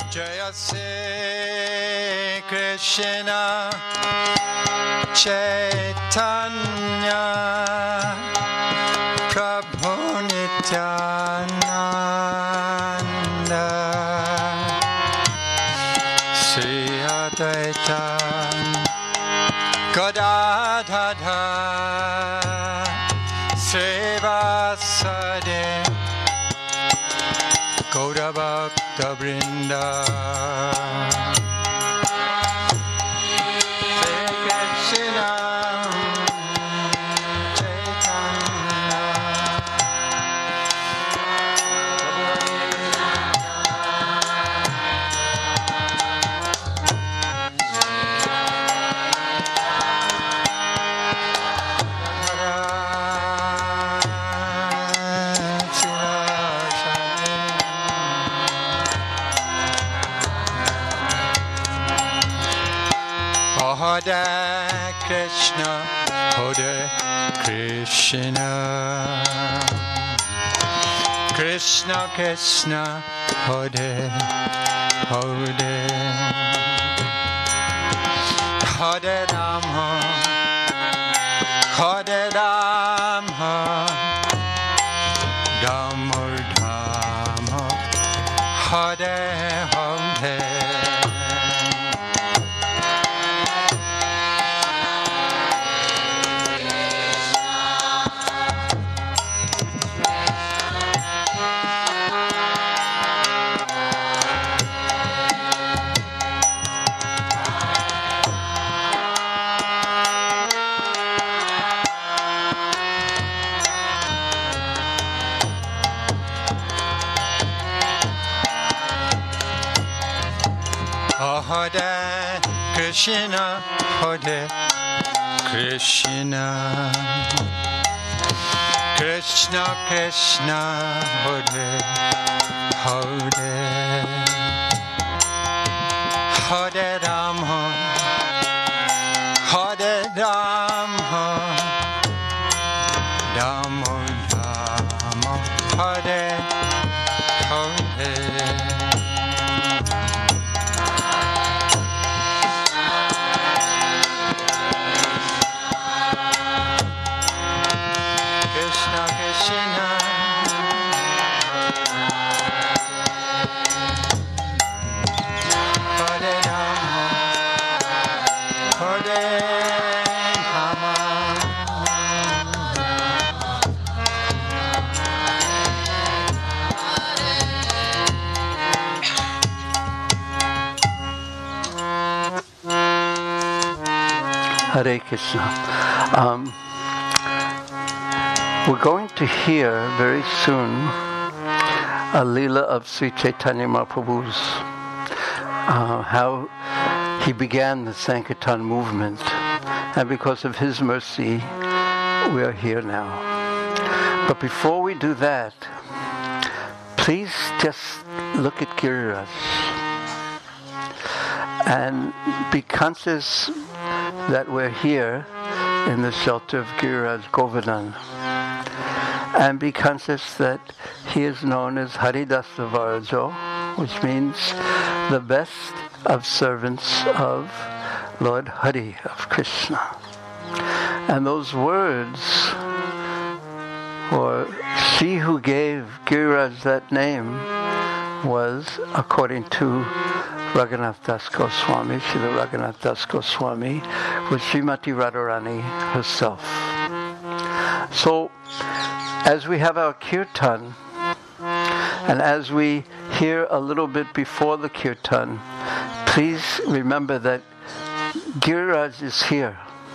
Jaya Sri Krishna Chaitanya Prabhu Nityananda Sri Advaita Gadadhara Srivasade Gaura Bhakta Vrinda Hare Krishna, Hare Krishna, Krishna Krishna, Hare Hare, Hare Rama, Hare Rama, Rama Rama, Hare Hare. Hare Krishna, Hare Krishna, Krishna Krishna, Hare Hare, Hare Rama, Hare Rama, Rama Rama, Hare Hare. Hare Krishna. We're going to hear very soon a Leela of Sri Chaitanya Mahaprabhu's, how he began the Sankirtan movement, and because of his mercy, we are here now. But before we do that, please just look at Giriraj and be conscious that we're here in the shelter of Giriraj Govardhan, and be conscious that he is known as Haridasa Varajo, which means the best of servants of Lord Hari, of Krishna. And those words, or she who gave Giriraj that name, was, according to Raghunath Das Goswami, Srila Raghunath Das Goswami, was Srimati Radharani herself. So, as we have our kirtan, and as we hear a little bit before the kirtan, please remember that Giriraj is here.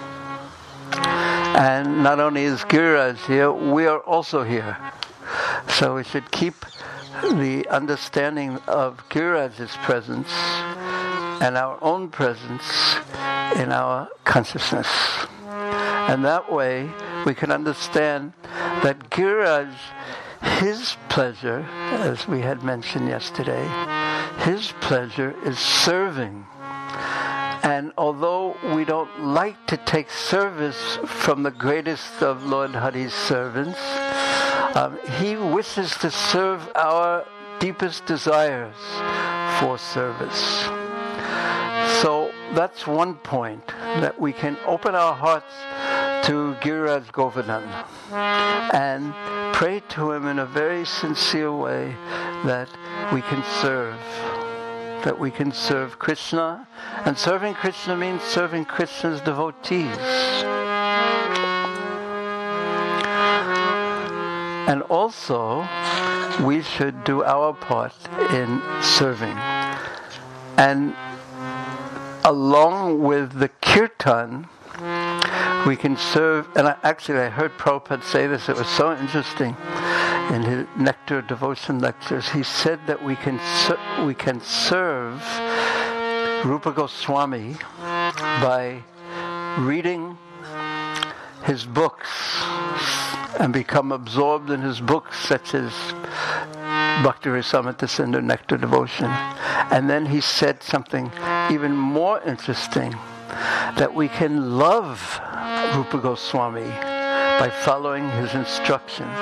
And not only is Giriraj here, we are also here. So we should keep the understanding of Giriraj's presence and our own presence in our consciousness. And that way we can understand that Giriraj, his pleasure, as we had mentioned yesterday, his pleasure is serving. And although we don't like to take service from the greatest of Lord Hari's servants, he wishes to serve our deepest desires for service. So that's one point, that we can open our hearts to Giriraj Govardhan and pray to him in a very sincere way that we can serve Krishna. And serving Krishna means serving Krishna's devotees. And also, we should do our part in serving. And along with the kirtan, we can serve. And I heard Prabhupada say this, it was so interesting. In his Nectar Devotion lectures, he said that we can serve Rupa Goswami by reading his books and become absorbed in his books, such as Bhakti Rasamrita Sindhu, Nectar Devotion. And then he said something even more interesting, that we can love Rupa Goswami by following his instructions.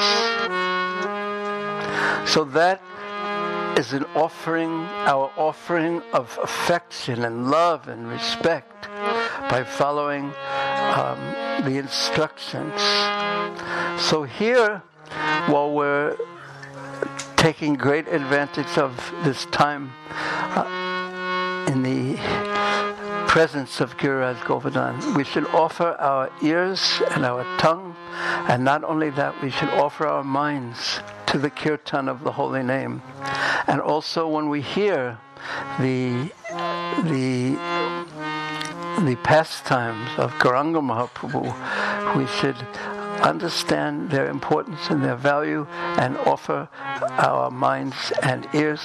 So that is an offering, our offering of affection and love and respect by following the instructions. So here, while we're taking great advantage of this time in the presence of Giriraj Govardhan, we should offer our ears and our tongue, and not only that, we should offer our minds to the kirtan of the holy name. And also when we hear the pastimes of Gauranga Mahaprabhu, we should understand their importance and their value and offer our minds and ears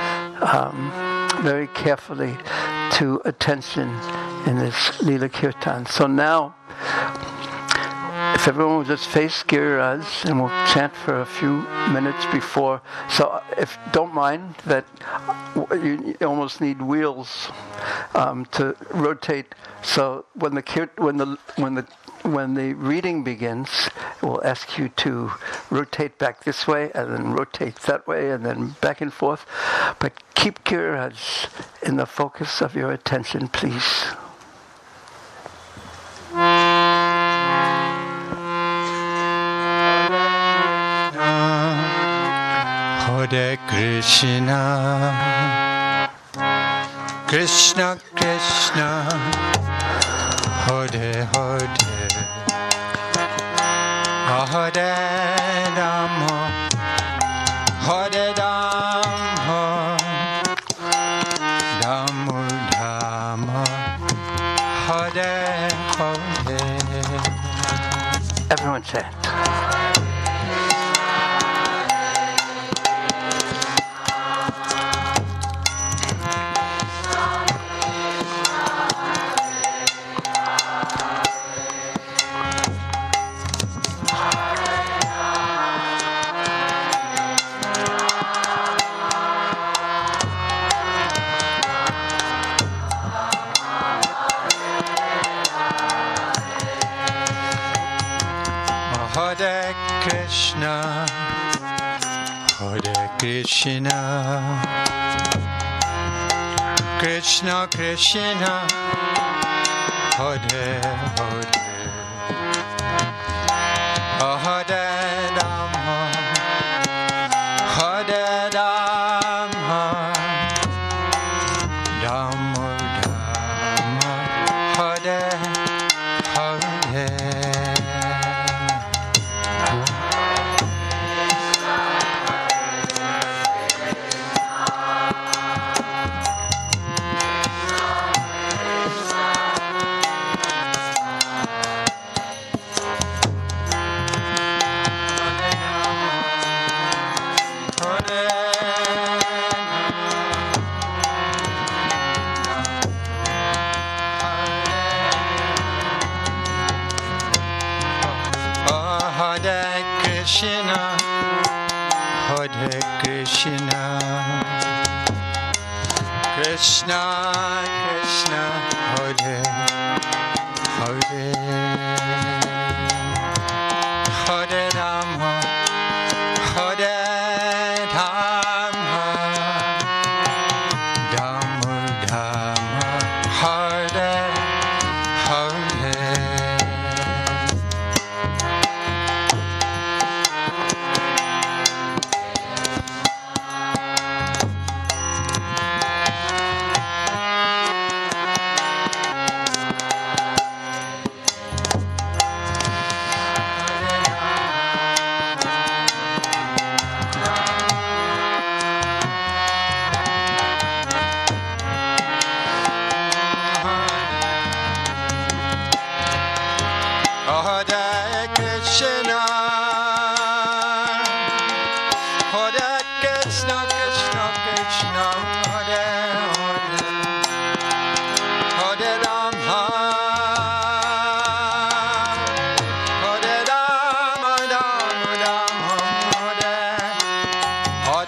very carefully to attention in this Leela Kirtan. So now, if everyone will just face Giriraj, and we'll chant for a few minutes before. So, if don't mind that you almost need wheels to rotate. So when the reading begins, we'll ask you to rotate back this way, and then rotate that way, and then back and forth. But keep Giriraj in the focus of your attention, please. Hare Krishna, Krishna Krishna, Hare Hare, Hare Rama, Hare Rama, Rama Rama, Hare Hare. Everyone chant. Hare Krishna, Hare Krishna, Krishna Krishna, Hare Hare, Hare Rama, Hare Rama, Rama Rama, Hare Hare. Hare Krishna, Hare Krishna, Krishna Krishna, Hare Hare, Hare Rama, Hare Rama,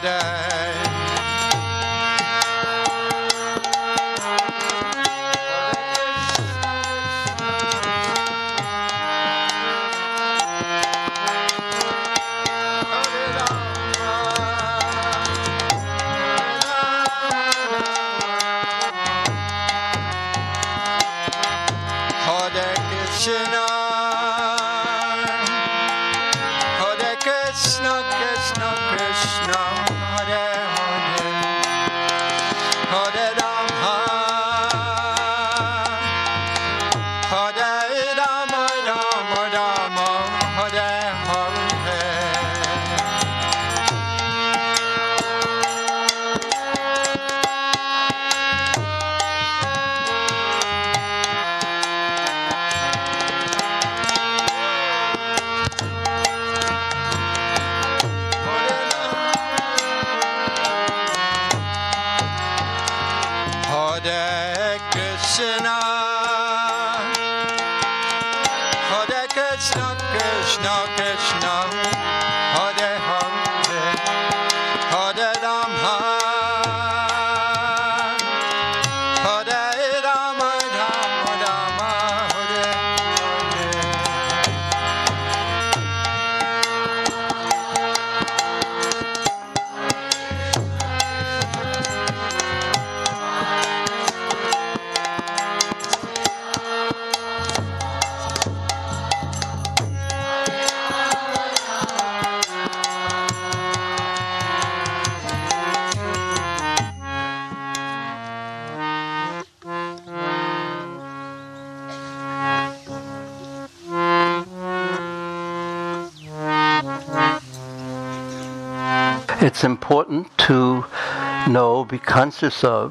It's important to know, be conscious of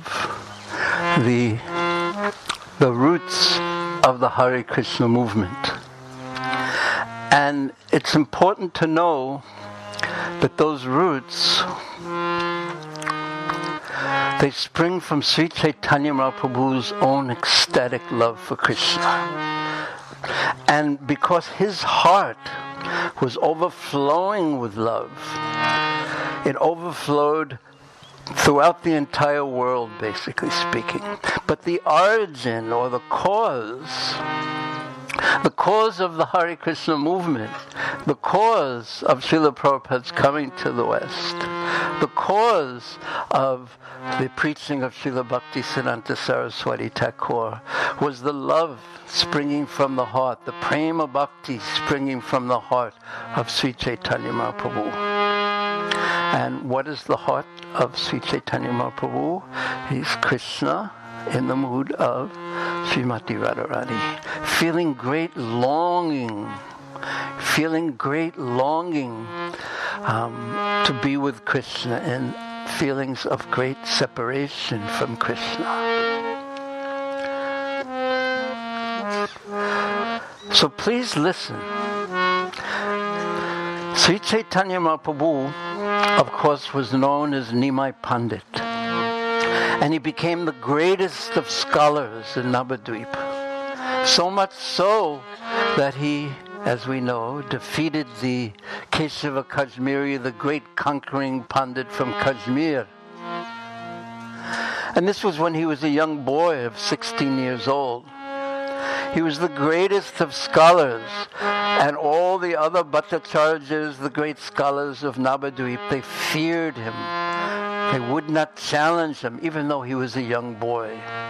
the roots of the Hare Krishna movement. And it's important to know that those roots, they spring from Sri Chaitanya Mahaprabhu's own ecstatic love for Krishna. And because his heart was overflowing with love, it overflowed throughout the entire world, basically speaking. But the origin or the cause of the Hare Krishna movement, the cause of Srila Prabhupada's coming to the West, the cause of the preaching of Srila Bhaktisiddhanta Saraswati Thakur was the love springing from the heart, the prema bhakti springing from the heart of Sri Chaitanya Mahaprabhu. And what is the heart of Sri Chaitanya Mahaprabhu? He's Krishna in the mood of Srimati Radharani, feeling great longing to be with Krishna, and feelings of great separation from Krishna. So please listen. Sri Chaitanya Mahaprabhu, of course, was known as Nimai Pandit. And he became the greatest of scholars in Navadvip. So much so that he, as we know, defeated the Keshava Kashmiri, the great conquering Pandit from Kashmir. And this was when he was a young boy of 16 years old. He was the greatest of scholars, and all the other Bhattacharjas, the great scholars of Navadvip, they feared him. They would not challenge him, even though he was a young boy.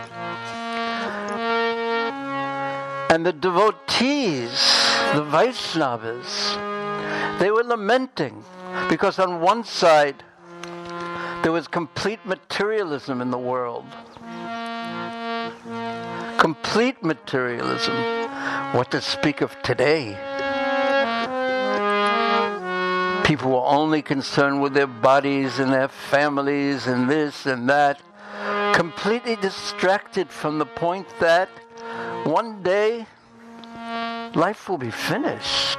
And the devotees, the Vaishnavas, they were lamenting, because on one side there was complete materialism in the world. Complete materialism. What to speak of today? People were only concerned with their bodies and their families and this and that, completely distracted from the point that one day life will be finished.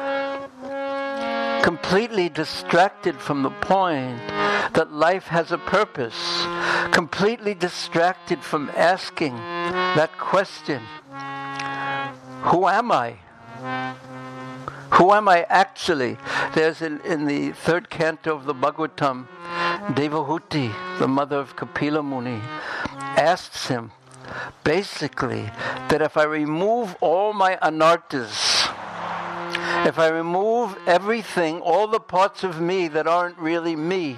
Completely distracted from the point that life has a purpose. Completely distracted from asking that question, who am I? Who am I actually? There's in the third canto of the Bhagavatam, Devahuti, the mother of Kapila Muni, asks him, basically, that if I remove all my anarthas, if I remove everything, all the parts of me that aren't really me,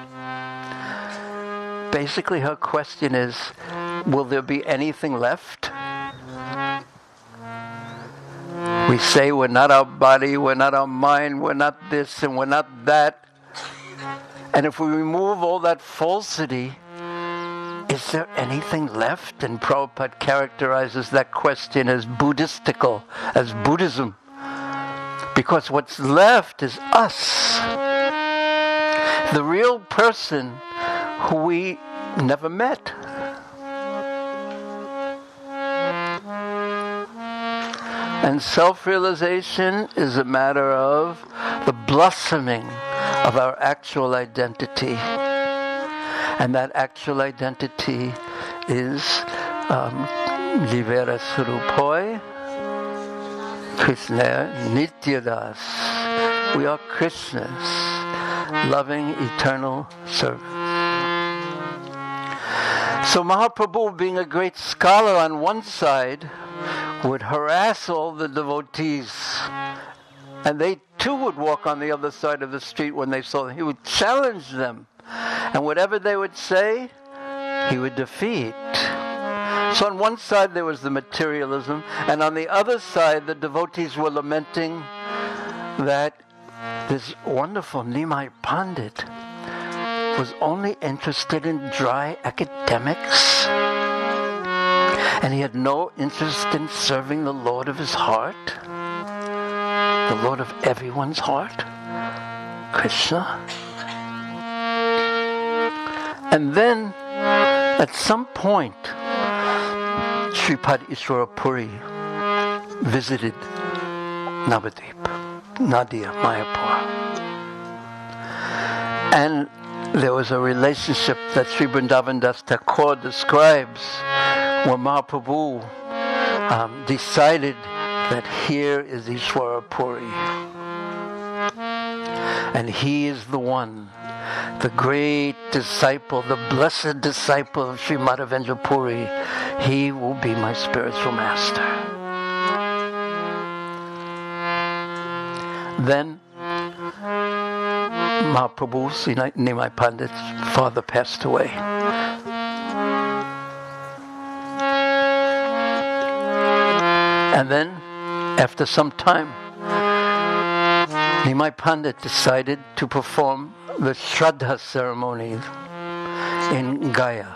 basically her question is, will there be anything left? We say we're not our body, we're not our mind, we're not this and we're not that. And if we remove all that falsity, is there anything left? And Prabhupada characterizes that question as Buddhistical, as Buddhism. Because what's left is us. The real person who we never met. And self-realization is a matter of the blossoming of our actual identity. And that actual identity is Jivera Surupoi, Krishna Nityadas. We are Krishna's loving eternal servants. So Mahaprabhu, being a great scholar on one side, would harass all the devotees, and they too would walk on the other side of the street when they saw them. He would challenge them, and whatever they would say, he would defeat. So on one side there was the materialism, and on the other side the devotees were lamenting that this wonderful Nimai Pandit was only interested in dry academics, and he had no interest in serving the Lord of his heart, the Lord of everyone's heart, Krishna. And then, at some point, Sripad Ishwara Puri visited Navadvip, Nadia, Mayapur. And there was a relationship that Sri Vrindavan Das Thakur describes, where Mahaprabhu decided that here is Ishwara Puri. And he is the one, the great disciple, the blessed disciple of Sri Madhavendra Puri. He will be my spiritual master. Then Mahaprabhu, Nimai Pandit's father, passed away. And then, after some time, Nimai Pandit decided to perform the Shraddha ceremony in Gaya.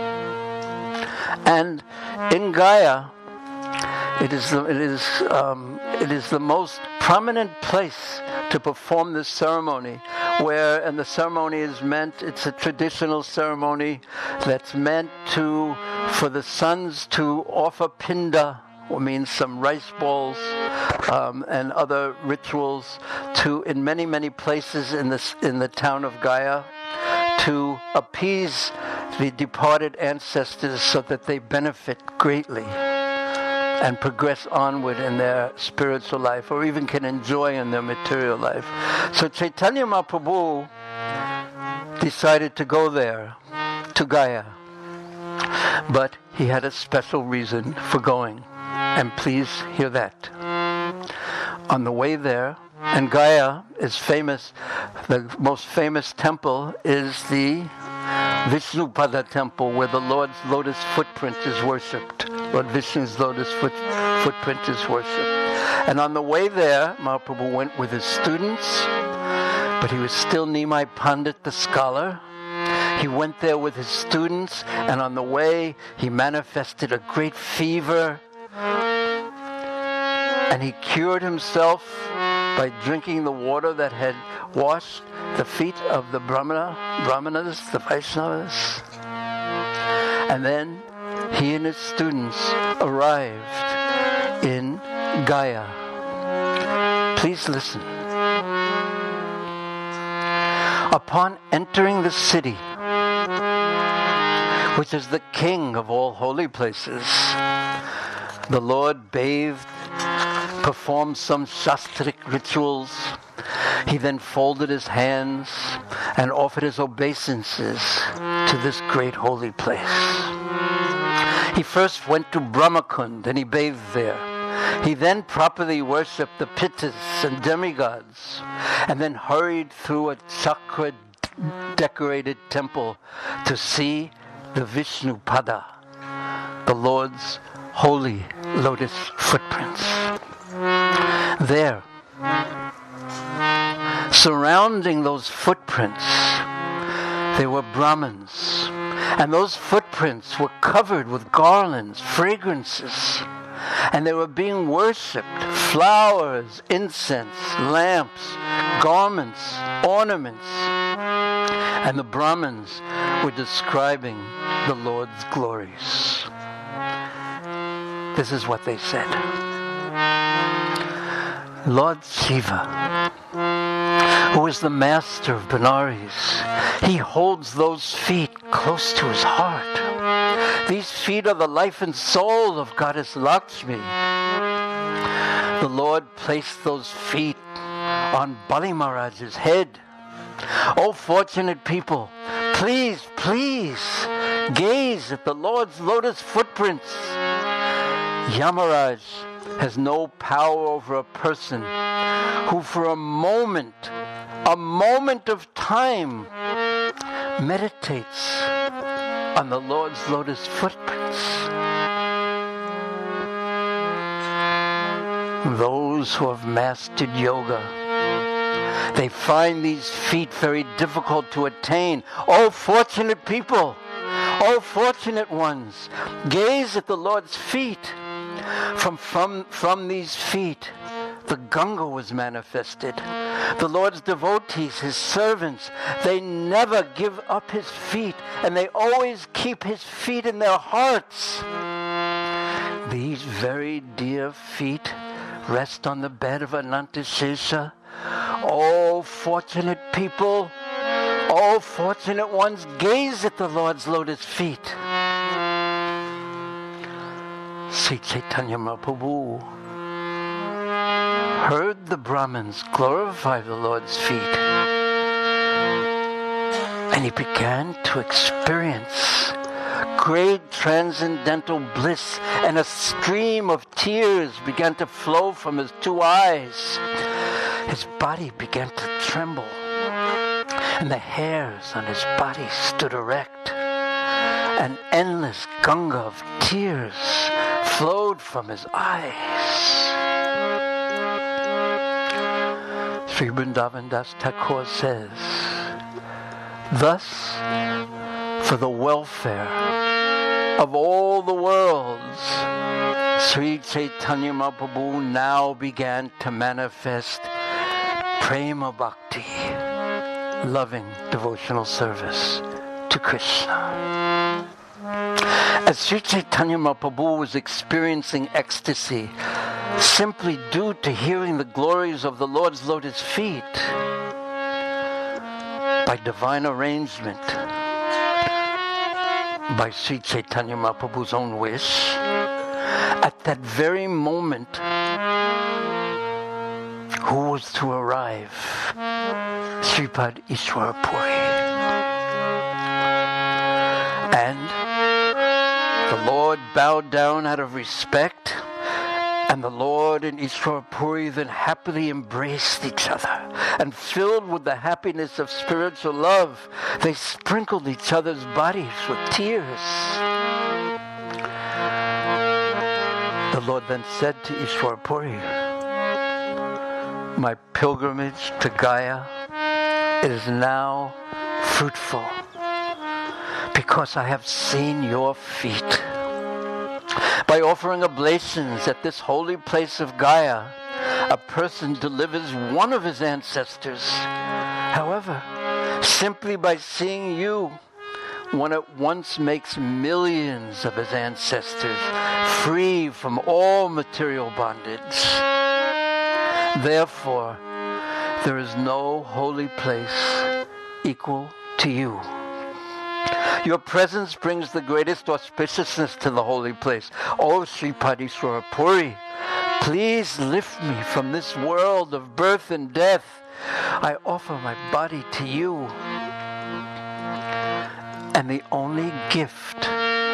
And in Gaya, it is the most prominent place to perform this ceremony, and the ceremony is meant, it's a traditional ceremony that's meant for the sons to offer pinda, or means some rice balls, and other rituals in many, many places in the town of Gaya, to appease the departed ancestors so that they benefit greatly and progress onward in their spiritual life, or even can enjoy in their material life. So Chaitanya Mahaprabhu decided to go there, to Gaya. But he had a special reason for going. And please hear that. On the way there, and Gaya is famous, the most famous temple is the Vishnupada temple, where the Lord's lotus footprint is worshipped. Lord Vishnu's lotus footprint is worshipped. And on the way there, Mahaprabhu went with his students, but he was still Nimai Pandit, the scholar. He went there with his students, and on the way, he manifested a great fever, and he cured himself by drinking the water that had washed the feet of the Brahmanas, the Vaishnavas. And then he and his students arrived in Gaya. Please listen. Upon entering the city, which is the king of all holy places, the Lord bathed performed some shastric rituals. He then folded his hands and offered his obeisances to this great holy place. He first went to Brahmakund and he bathed there. He then properly worshipped the Pittas and demigods, and then hurried through a chakra-decorated temple to see the Vishnu Pada, the Lord's holy lotus footprints. There, surrounding those footprints, there were Brahmins, and those footprints were covered with garlands, fragrances, and they were being worshipped. Flowers, incense, lamps, garments, ornaments. And the Brahmins were describing the Lord's glories. This is what they said. Lord Shiva, who is the master of Benares, he holds those feet close to his heart. These feet are the life and soul of Goddess Lakshmi. The Lord placed those feet on Bali Maharaj's head. Oh, fortunate people, please, please, gaze at the Lord's lotus footprints. Yamaraj has no power over a person who for a moment of time meditates on the Lord's lotus footprints. Those who have mastered yoga, they find these feet very difficult to attain. Oh, fortunate people! Oh, fortunate ones! Gaze at the Lord's feet. From these feet, the Ganga was manifested. The Lord's devotees, his servants, they never give up his feet, and they always keep his feet in their hearts. These very dear feet rest on the bed of Anantashesha. Oh, fortunate people, oh, fortunate ones, gaze at the Lord's lotus feet. Sri Chaitanya Mahaprabhu heard the Brahmins glorify the Lord's feet, and he began to experience great transcendental bliss, and a stream of tears began to flow from his two eyes. His body began to tremble, and the hairs on his body stood erect. An endless Ganga of tears flowed from his eyes. Sri Vrindavan Das Thakur says, thus, for the welfare of all the worlds, Sri Chaitanya Mahaprabhu now began to manifest Prema Bhakti, loving devotional service to Krishna. As Sri Chaitanya Mahaprabhu was experiencing ecstasy simply due to hearing the glories of the Lord's lotus feet, by divine arrangement, by Sri Chaitanya Mahaprabhu's own wish, at that very moment, who was to arrive? Sripad Ishwara Puri. And the Lord bowed down out of respect, and the Lord and Ishwara Puri then happily embraced each other, and filled with the happiness of spiritual love, they sprinkled each other's bodies with tears. The Lord then said to Ishwara Puri, my pilgrimage to Gaya is now fruitful because I have seen your feet. By offering oblations at this holy place of Gaya, a person delivers one of his ancestors. However, simply by seeing you, one at once makes millions of his ancestors free from all material bondage. Therefore, there is no holy place equal to you. Your presence brings the greatest auspiciousness to the holy place. O Sripad Ishwara Puri, Please lift me from this world of birth and death. I offer my body to you. And the only gift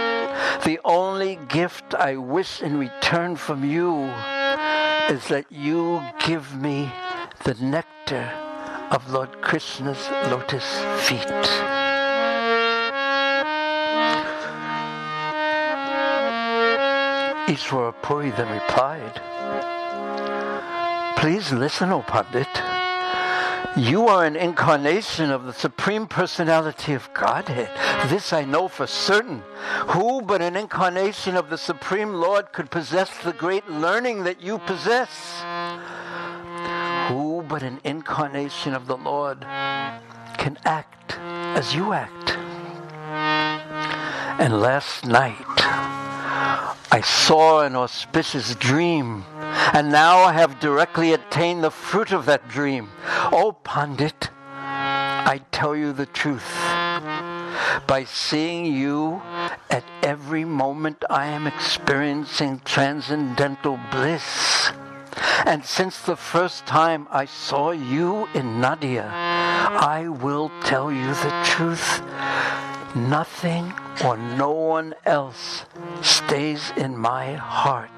I wish in return from you is that you give me the nectar of Lord Krishna's lotus feet. Ishvara Puri then replied, please listen, O Pandit. You are an incarnation of the Supreme Personality of Godhead. This I know for certain. Who but an incarnation of the Supreme Lord could possess the great learning that you possess? Who but an incarnation of the Lord can act as you act? And last night, I saw an auspicious dream, and now I have directly attained the fruit of that dream. O Pandit, I tell you the truth. By seeing you at every moment I am experiencing transcendental bliss. And since the first time I saw you in Nadia, I will tell you the truth. Nothing or no one else stays in my heart.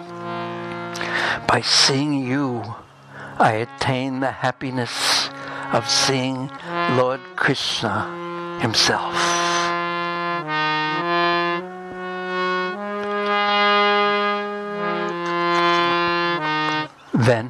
By seeing you, I attain the happiness of seeing Lord Krishna himself. Then,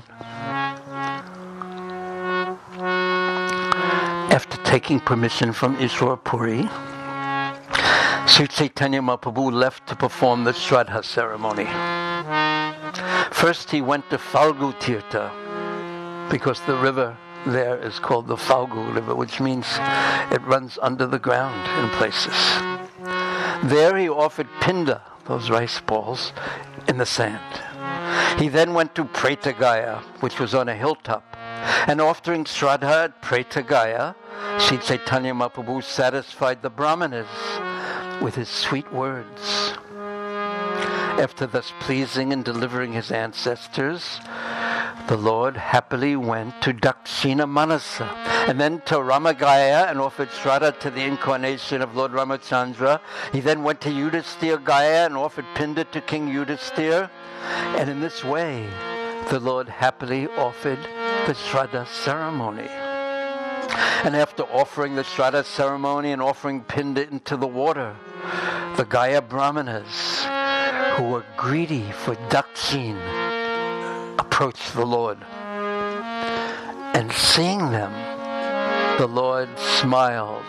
after taking permission from Ishvara Puri, Sri Chaitanya Mahaprabhu left to perform the Shraddha ceremony. First he went to Falgu Tirtha, because the river there is called the Falgu River, which means it runs under the ground in places. There he offered pinda, those rice balls, in the sand. He then went to Pretagaya, which was on a hilltop, and offering Shraddha at Pretagaya, Sri Chaitanya Mahaprabhu satisfied the Brahmanas with his sweet words. After thus pleasing and delivering his ancestors, the Lord happily went to Dakshina Manasa, and then to Ramagaya and offered Shraddha to the incarnation of Lord Ramachandra. He then went to Yudhisthira Gaya and offered Pinda to King Yudhisthira. And in this way, the Lord happily offered the Shraddha ceremony. And after offering the Shraddha ceremony and offering Pinda into the water, the Gaya Brahmanas, who were greedy for Dakshin, approached the Lord. And seeing them, the Lord smiled.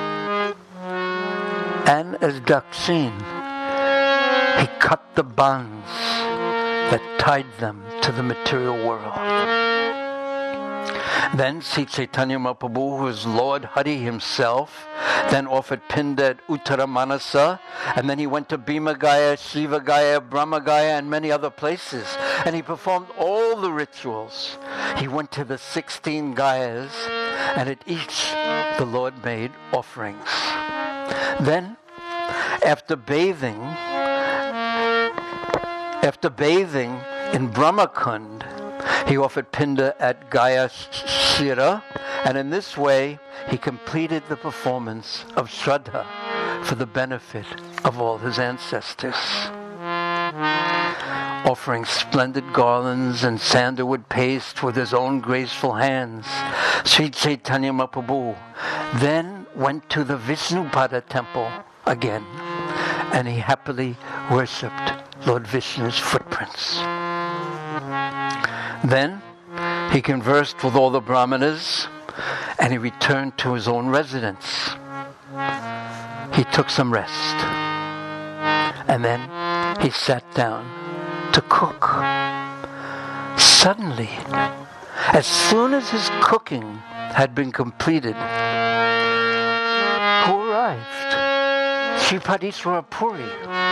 And as Dakshin, he cut the bonds that tied them to the material world. Then Sri Chaitanya Mahaprabhu, who was Lord Hari himself, then offered Pinda at Uttara Manasa, and then he went to Bhima Gaya, Shiva Gaya, Brahma Gaya, and many other places. And he performed all the rituals. He went to the 16 Gayas, and at each the Lord made offerings. Then, after bathing in Brahmakund, he offered Pinda at Gaya Shira, and in this way he completed the performance of Shraddha for the benefit of all his ancestors. Offering splendid garlands and sandalwood paste with his own graceful hands, Sri Chaitanya Mahaprabhu then went to the Vishnupada temple again, and he happily worshipped Lord Vishnu's footprints. Then he conversed with all the Brahmanas, and he returned to his own residence. He took some rest, and then he sat down to cook. Suddenly, as soon as his cooking had been completed, who arrived? Shripad Ishvara Puri.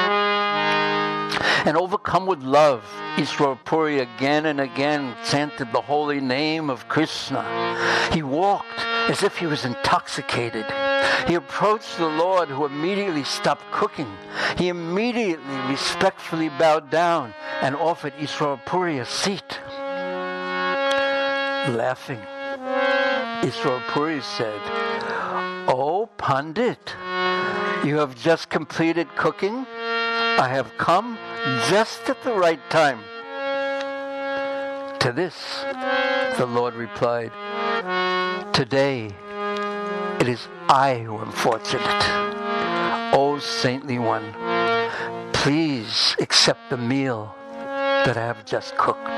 And overcome with love, Ishvara Puri again and again chanted the holy name of Krishna. He walked as if he was intoxicated. He approached the Lord, who immediately stopped cooking. He immediately respectfully bowed down and offered Ishwarapuri a seat. Laughing, Ishwarapuri said, "Oh, Pandit, you have just completed cooking? I have come just at the right time." To this, the Lord replied, "Today, it is I who am fortunate. O saintly one, please accept the meal that I have just cooked."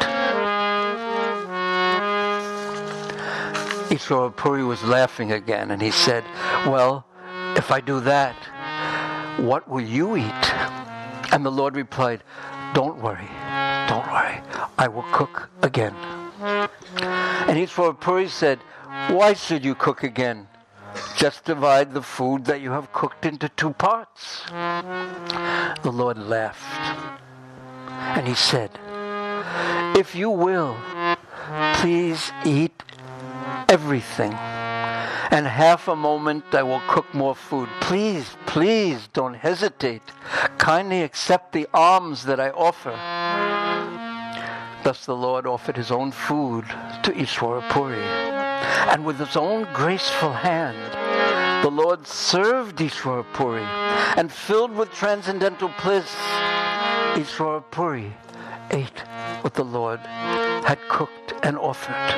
Ishwarapuri was laughing again, and he said, "Well, if I do that, what will you eat?" And the Lord replied, don't worry, I will cook again." And Ishwarapuri said, "Why should you cook again? Just divide the food that you have cooked into 2 parts." The Lord laughed, and he said, "If you will, please eat everything, and half a moment I will cook more food. Please don't hesitate. Kindly accept the alms that I offer." Thus the Lord offered his own food to Ishwarapuri, and with his own graceful hand, the Lord served Ishwarapuri, and filled with transcendental bliss, Ishwarapuri ate what the Lord had cooked and offered.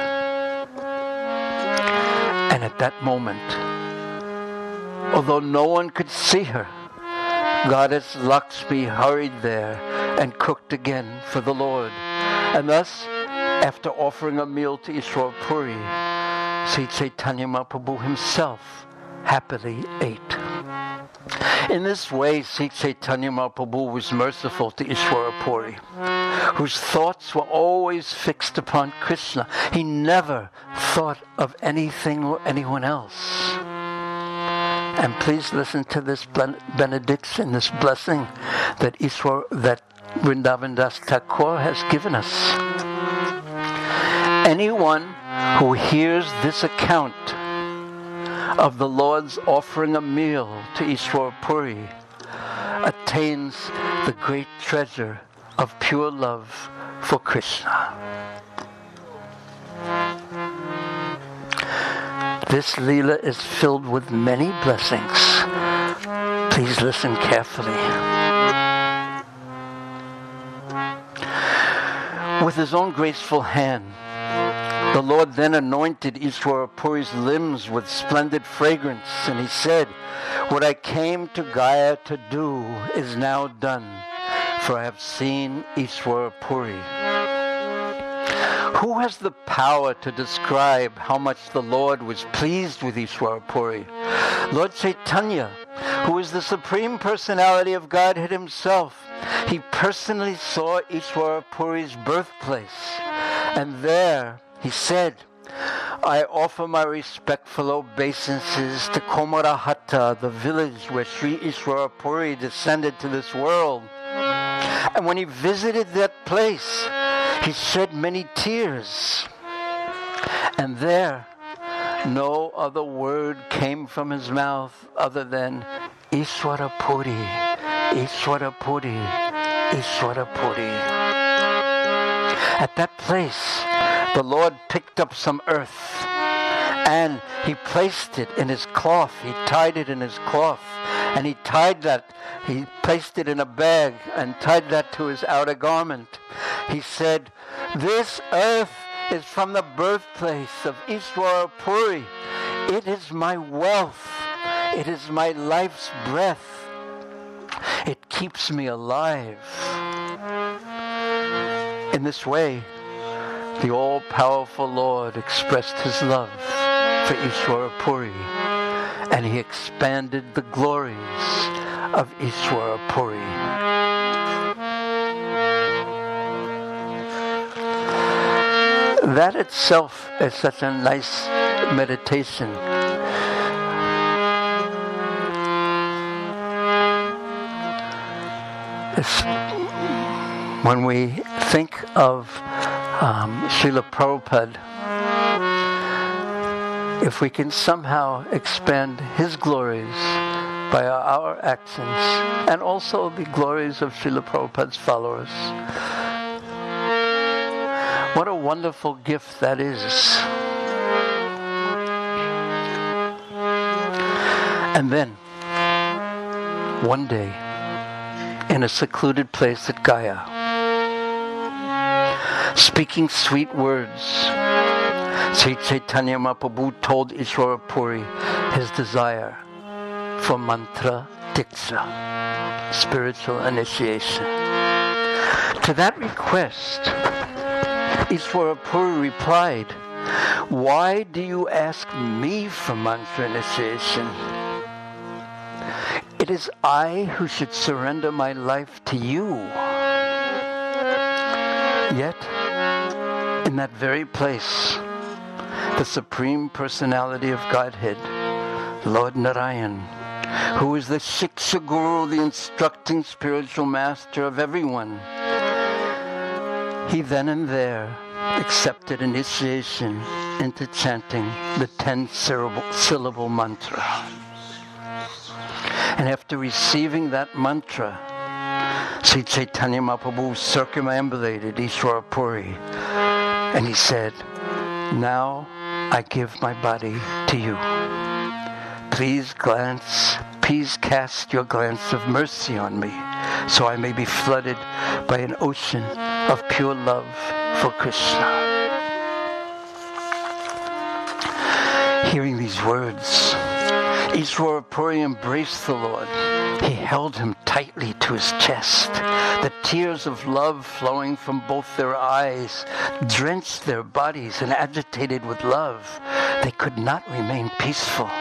And at that moment, although no one could see her, Goddess Lakshmi hurried there and cooked again for the Lord. And thus, after offering a meal to Ishwarapuri, Sri Chaitanya Mahaprabhu himself happily ate. In this way, Sri Chaitanya Mahaprabhu was merciful to Ishwarapuri, whose thoughts were always fixed upon Krishna. He never thought of anything or anyone else. And please listen to this benediction, this blessing that Vrindavan Das Thakur has given us. Anyone who hears this account of the Lord's offering a meal to Ishwarapuri attains the great treasure of pure love for Krishna. This Leela is filled with many blessings. Please listen carefully. With his own graceful hand, the Lord then anointed Ishwarapuri's limbs with splendid fragrance, and he said, "What I came to Gaya to do is now done, for I have seen Ishwarapuri." Who has the power to describe how much the Lord was pleased with Ishwarapuri? Lord Chaitanya, who is the Supreme Personality of Godhead himself. He personally saw Ishwarapuri's birthplace, and there he said, "I offer my respectful obeisances to Komarahata, the village where Sri Ishwarapuri descended to this world." And when he visited that place, he shed many tears. And there, no other word came from his mouth other than Ishwarapuri, Ishwarapuri, Ishwarapuri. At that place, the Lord picked up some earth and he placed it in his cloth. He tied it in his cloth, and he placed it in a bag and tied that to his outer garment. He said, "This earth is from the birthplace of Ishwarapuri. It is my wealth. It is my life's breath. It keeps me alive." In this way, the all-powerful Lord expressed his love for Ishwarapuri, and he expanded the glories of Ishwarapuri. That itself is such a nice meditation. When we think of Srila Prabhupada, if we can somehow expand His glories by our actions, and also the glories of Srila Prabhupada's followers. What a wonderful gift that is. And then, one day, in a secluded place at Gaya, speaking sweet words, Sri Chaitanya Mahaprabhu told Ishwara Puri his desire for mantra diksha, spiritual initiation. To that request, Ishwara Puri replied, "Why do you ask me for mantra initiation? It is I who should surrender my life to you." Yet, in that very place, the Supreme Personality of Godhead, Lord Narayan, who is the Shiksha Guru, the instructing spiritual master of everyone, he then and there accepted initiation into chanting the 10-syllable mantra. And after receiving that mantra, Sri Chaitanya Mahaprabhu circumambulated Ishwara Puri, and he said, "Now I give my body to you. Please cast your glance of mercy on me, so I may be flooded by an ocean of pure love for Krishna." Hearing these words, Ishwara Puri embraced the Lord. He held him tightly to his chest. The tears of love flowing from both their eyes drenched their bodies, and agitated with love, they could not remain peaceful.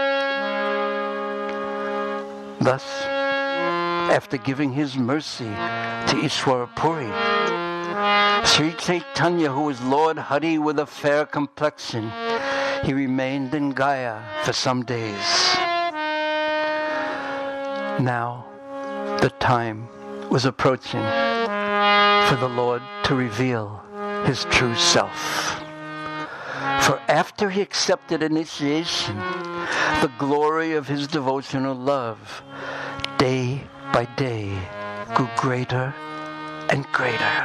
Thus, after giving his mercy to Ishwara Puri, Sri Chaitanya, who was Lord Hari with a fair complexion, he remained in Gaya for some days. Now, the time was approaching for the Lord to reveal His true self. For after he accepted initiation, the glory of his devotional love, day by day, grew greater and greater.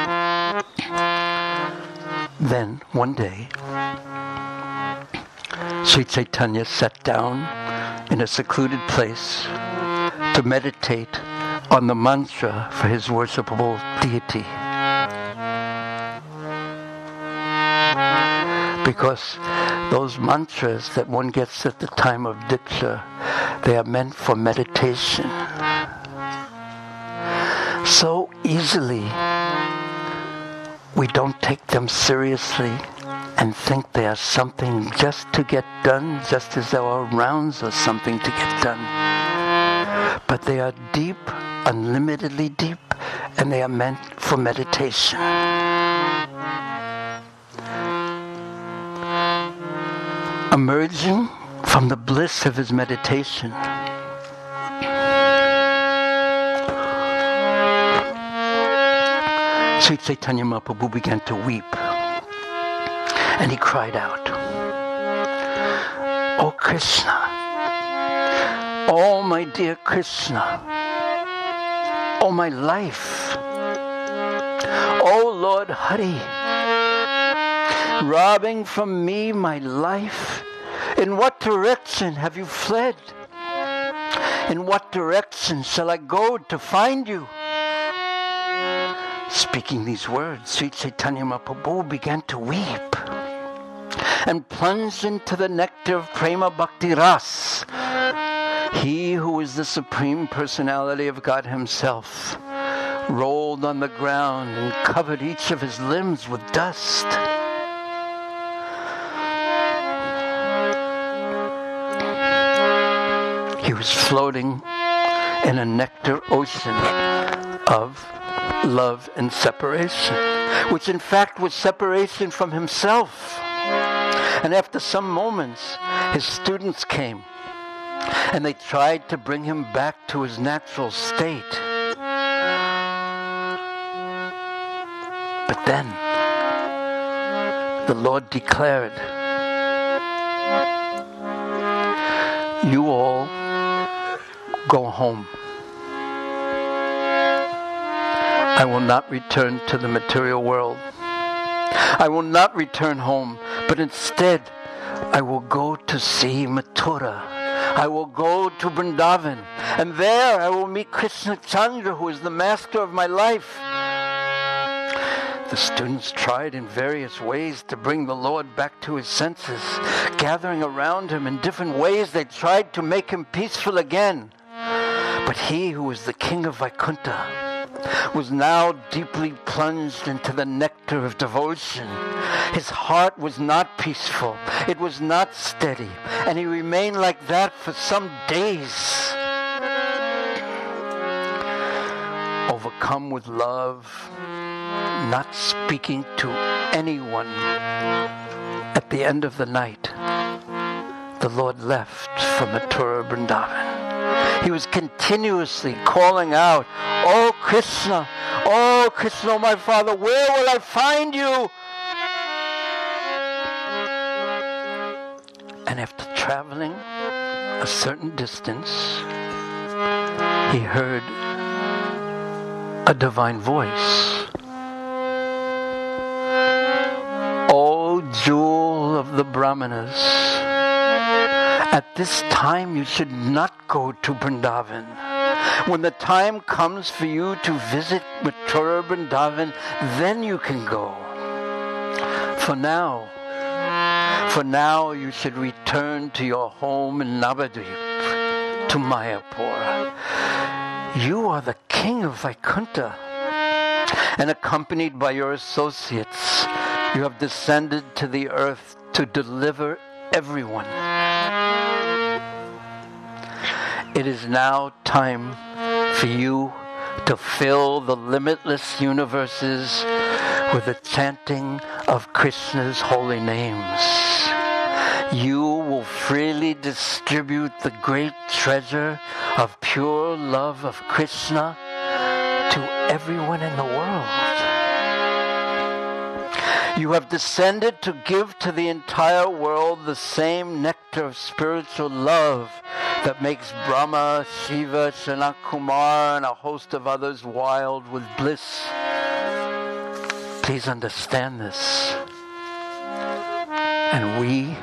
Then, one day, Sri Chaitanya sat down in a secluded place to meditate on the mantra for his worshipable deity. Because those mantras that one gets at the time of Diksha, they are meant for meditation. So easily, we don't take them seriously and think they are something just to get done, just as though our rounds are something to get done. But they are deep, unlimitedly deep, and they are meant for meditation. Emerging from the bliss of his meditation, Sri Chaitanya Mahaprabhu began to weep, and he cried out, "O Krishna, oh my dear Krishna, oh my life, oh Lord Hari, robbing from me my life, in what direction have you fled? In what direction shall I go to find you?" Speaking these words, Sri Chaitanya Mahaprabhu began to weep and plunged into the nectar of Prema Bhakti Ras. He who is the Supreme Personality of God Himself rolled on the ground and covered each of his limbs with dust. He was floating in a nectar ocean of love and separation, which in fact was separation from himself. And after some moments, his students came, and they tried to bring him back to his natural state. But then, the Lord declared you all go home. I will not return to the material world. I will not return home, but instead I will go to see Mathura. I will go to Vrindavan, and there I will meet Krishna Chandra, who is the master of my life. The students tried in various ways to bring the Lord back to his senses. Gathering around him in different ways, they tried to make him peaceful again. But he who was the king of Vaikuntha was now deeply plunged into the nectar of devotion. His heart was not peaceful. It was not steady. And he remained like that for some days. Overcome with love, not speaking to anyone. At the end of the night, the Lord left for Mathura Vrindavan. He was continuously calling out, "Oh Krishna, oh my Father, where will I find you?" And after traveling a certain distance, he heard a divine voice. "O jewel of the Brahmanas, at this time you should not go to Vrindavan. When the time comes for you to visit Mathura Vrindavan, then you can go. For now you should return to your home in Navadvip, to Mayapur. You are the king of Vaikuntha, and accompanied by your associates, you have descended to the earth to deliver everyone. It is now time for you to fill the limitless universes with the chanting of Krishna's holy names. You will freely distribute the great treasure of pure love of Krishna to everyone in the world. You have descended to give to the entire world the same nectar of spiritual love that makes Brahma, Shiva, Sanat Kumar, and a host of others wild with bliss. Please understand this. And we,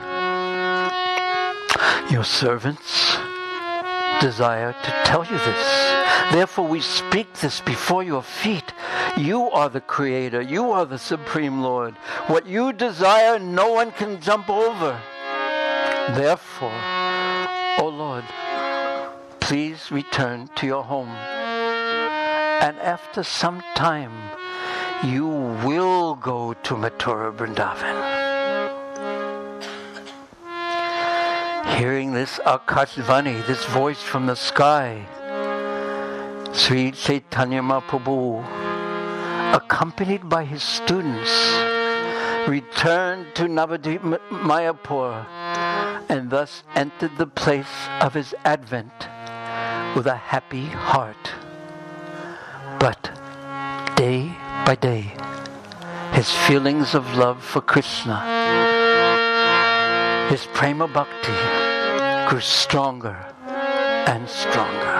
your servants, desire to tell you this. Therefore we speak this before your feet. You are the Creator. You are the Supreme Lord. What you desire, no one can jump over. Therefore, O Lord, please return to your home. And after some time, you will go to Mathura Vrindavan. Hearing this Akashvani, this voice from the sky, Sri Chaitanya Mahaprabhu, accompanied by his students, returned to Navadvip Mayapur and thus entered the place of his advent with a happy heart. But day by day, his feelings of love for Krishna, his prema bhakti, grew stronger and stronger.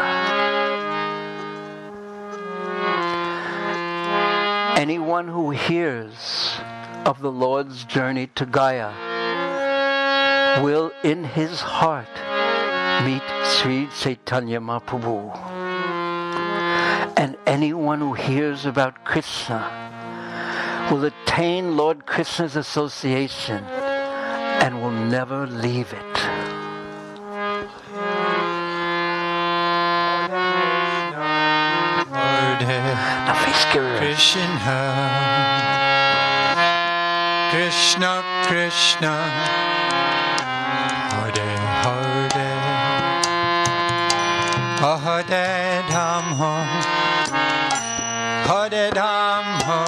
Anyone who hears of the Lord's journey to Gaya will in his heart meet Sri Chaitanya Mahaprabhu. And anyone who hears about Krishna will attain Lord Krishna's association and will never leave it. Now face Guru. Krishna, Krishna, Krishna, Hare Hare, Hare Dhamma, Hare Dhamma,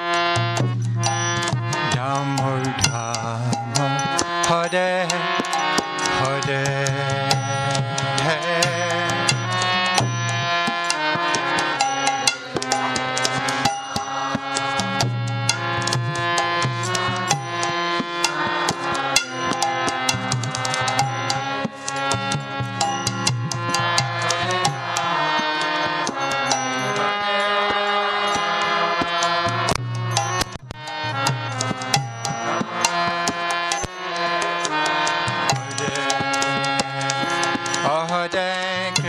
Dhamma Dhamma, Hare Hare.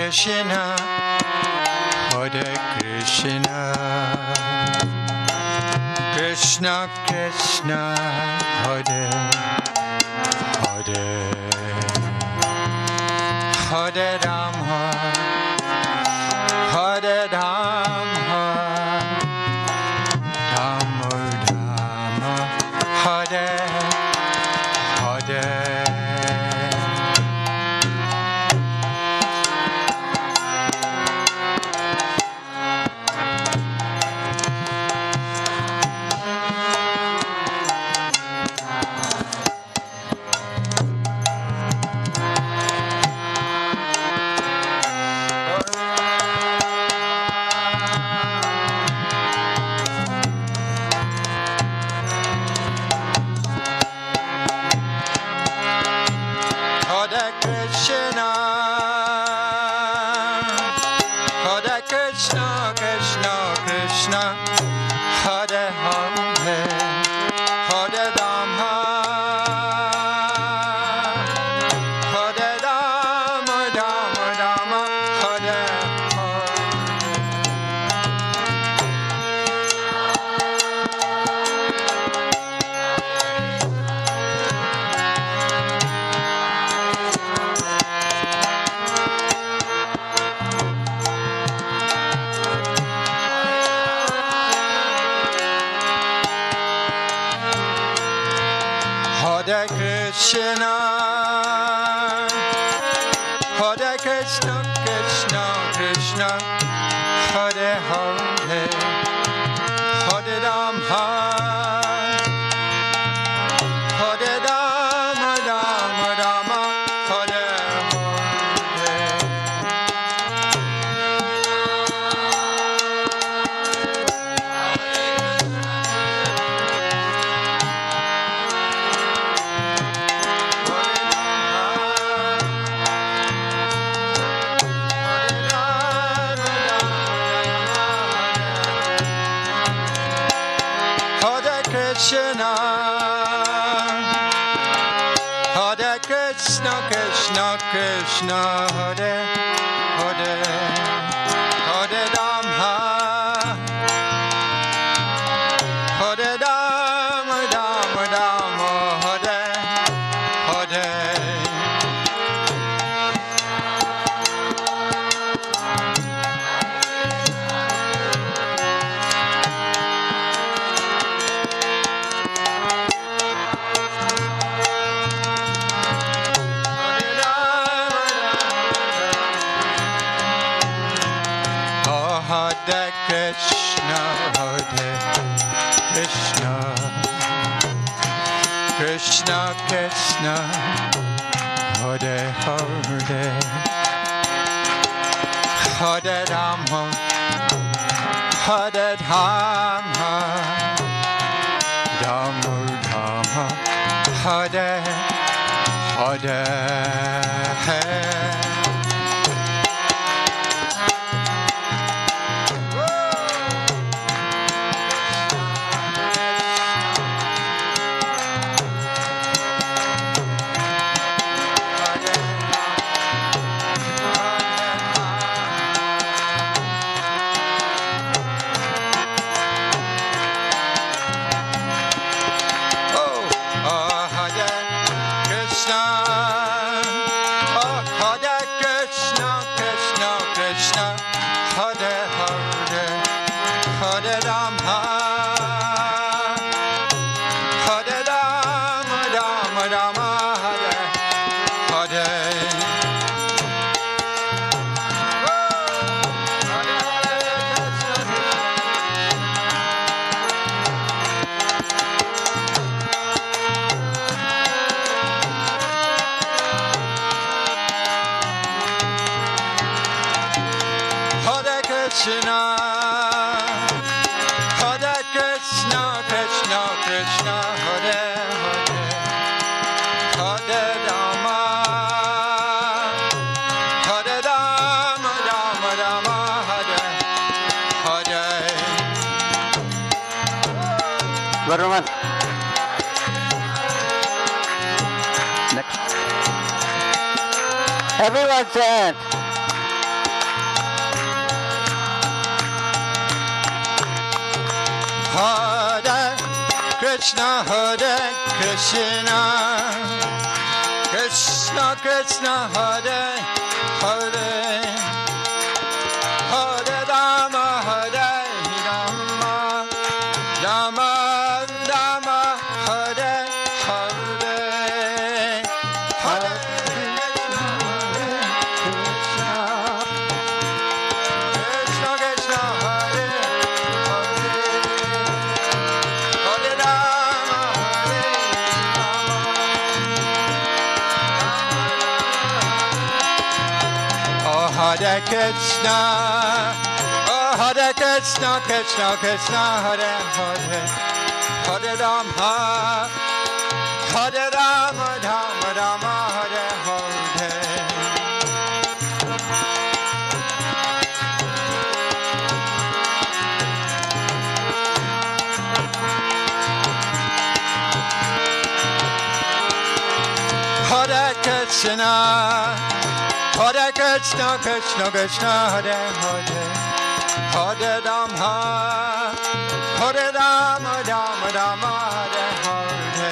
Krishna, Hare Krishna, Krishna Krishna, Hare Hare, Hare Rama, Hare Rama, Rama Rama, Hare Hare. Hare Krishna, Hare Krishna, Krishna Krishna, Hare Hare, Hare Rama, Hare Rama, Rama Rama, Hare Hare. Krishna, Hare Krishna, Krishna Krishna, Hare Hare, Hare Rama, Hare Rama, Rama Rama, Hare Hare. Hare Krishna, Hare Krishna, Krishna Krishna, Hare Hare, Hare Rama, Hare Rama, Rama Rama, Hare Hare. Krishna, Hare Krishna, Krishna Krishna, Hare Hare, Hare Rama, Hare Rama, Rama Rama, Hare Hare. Varman. Next. Everyone chant. Krishna, Hare Krishna, Krishna Krishna, Hare Hare, Hare Rama, Hare Rama, Rama Rama, Hare Hare, Hare Krishna, Krishna Krishna, Hare Hare, Hare Rama, Hare Rama. Oh Hare Krishna, oh Hare Krishna, Krishna Krishna, Hare Hare, Hare Rama, Hare Rama, Rama Rama, Hare Hare. Hare Krishna, Hare Krishna, Krishna Krishna, Hare Hare, Hare Rama, Hare Rama, Rama Rama, Hare Hare.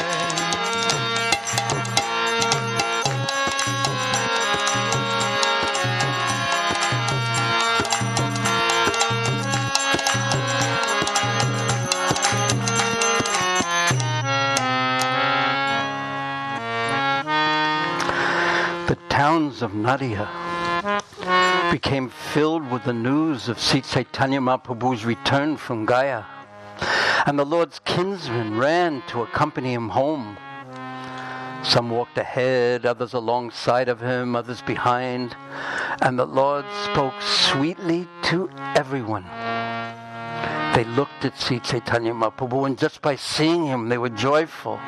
The towns of Nadia became filled with the news of Sri Chaitanya Mahaprabhu's return from Gaya. And the Lord's kinsmen ran to accompany him home. Some walked ahead, others alongside of him, others behind. And the Lord spoke sweetly to everyone. They looked at Sri Chaitanya Mahaprabhu, and just by seeing him, they were joyful.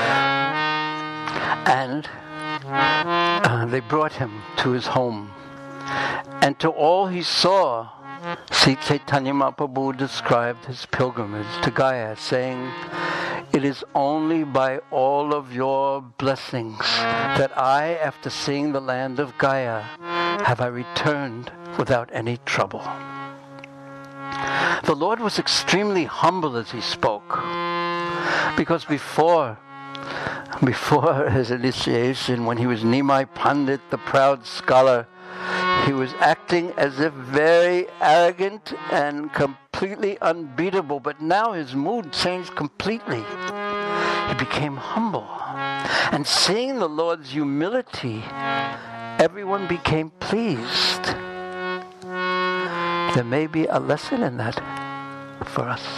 And they brought him to his home. And to all he saw, Sri Chaitanya Mahaprabhu described his pilgrimage to Gaya, saying, "It is only by all of your blessings that I, after seeing the land of Gaya, have I returned without any trouble." The Lord was extremely humble as he spoke, because before his initiation, when he was Nimai Pandit, the proud scholar, he was acting as if very arrogant and completely unbeatable. But now his mood changed completely. He became humble. And seeing the Lord's humility, everyone became pleased. There may be a lesson in that for us.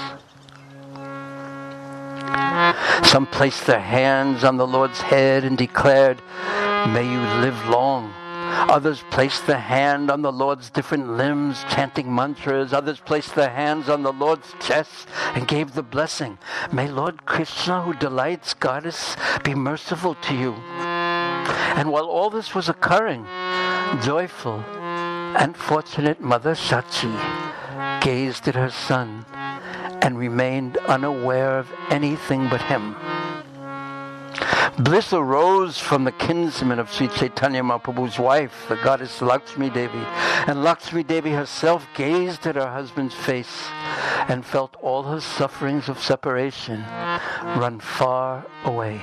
Some placed their hands on the Lord's head and declared, "May you live long." Others placed their hand on the Lord's different limbs, chanting mantras. Others placed their hands on the Lord's chest and gave the blessing, "May Lord Krishna, who delights Goddess, be merciful to you." And while all this was occurring, joyful and fortunate Mother Shachi gazed at her son and remained unaware of anything but him. Bliss arose from the kinsmen of Sri Chaitanya Mahaprabhu's wife, the goddess Lakshmi Devi. And Lakshmi Devi herself gazed at her husband's face and felt all her sufferings of separation run far away.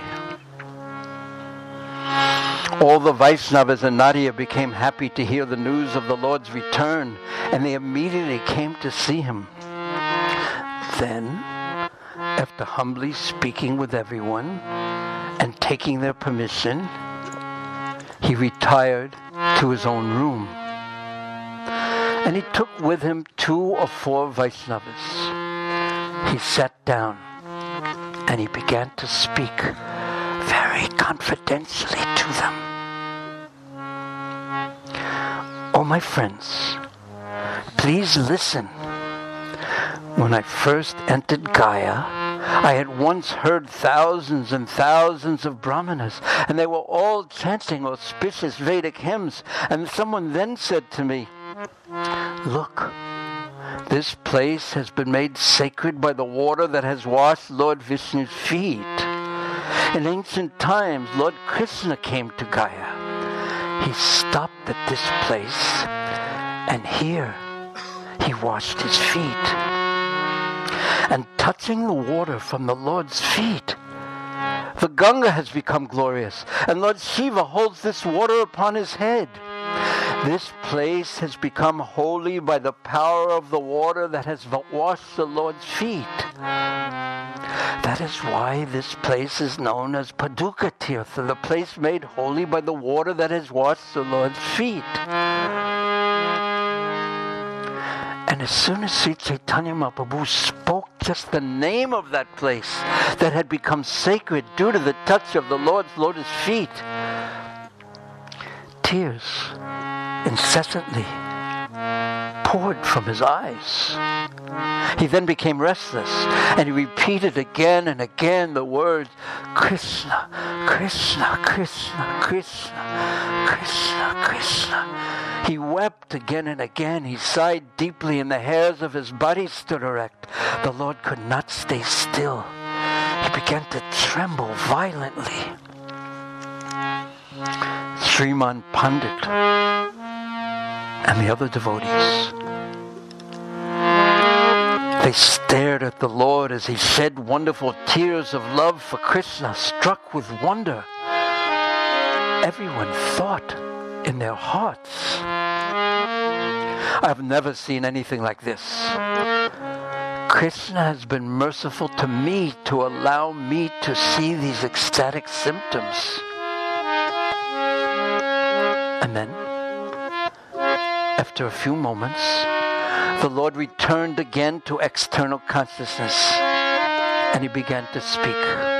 All the Vaishnavas in Nadia became happy to hear the news of the Lord's return, and they immediately came to see him. Then, after humbly speaking with everyone and taking their permission, he retired to his own room. And he took with him 2 or 4 Vaishnavas. He sat down and he began to speak very confidentially to them. "Oh, my friends, please listen. When I first entered Gaya, I had once heard thousands and thousands of brahmanas, and they were all chanting auspicious Vedic hymns. And someone then said to me, 'Look, this place has been made sacred by the water that has washed Lord Vishnu's feet. In ancient times, Lord Krishna came to Gaya. He stopped at this place, and here he washed his feet. and touching the water from the Lord's feet. The Ganga has become glorious, and Lord Shiva holds this water upon his head. This place has become holy by the power of the water that has washed the Lord's feet. That is why this place is known as Paduka Tirtha, the place made holy by the water that has washed the Lord's feet. And as soon as Sri Chaitanya Mahaprabhu spoke just the name of that place that had become sacred due to the touch of the Lord's lotus feet, tears incessantly poured from his eyes. He then became restless, and he repeated again and again the words, Krishna, Krishna, Krishna, Krishna, Krishna, Krishna. He wept again and again. He sighed deeply, and the hairs of his body stood erect. The Lord could not stay still. He began to tremble violently. Sriman Pandit and the other devotees, they stared at the Lord as he shed wonderful tears of love for Krishna, struck with wonder. Everyone thought in their hearts, I've never seen anything like this. Krishna has been merciful to me to allow me to see these ecstatic symptoms. And then, after a few moments, the Lord returned again to external consciousness, and he began to speak.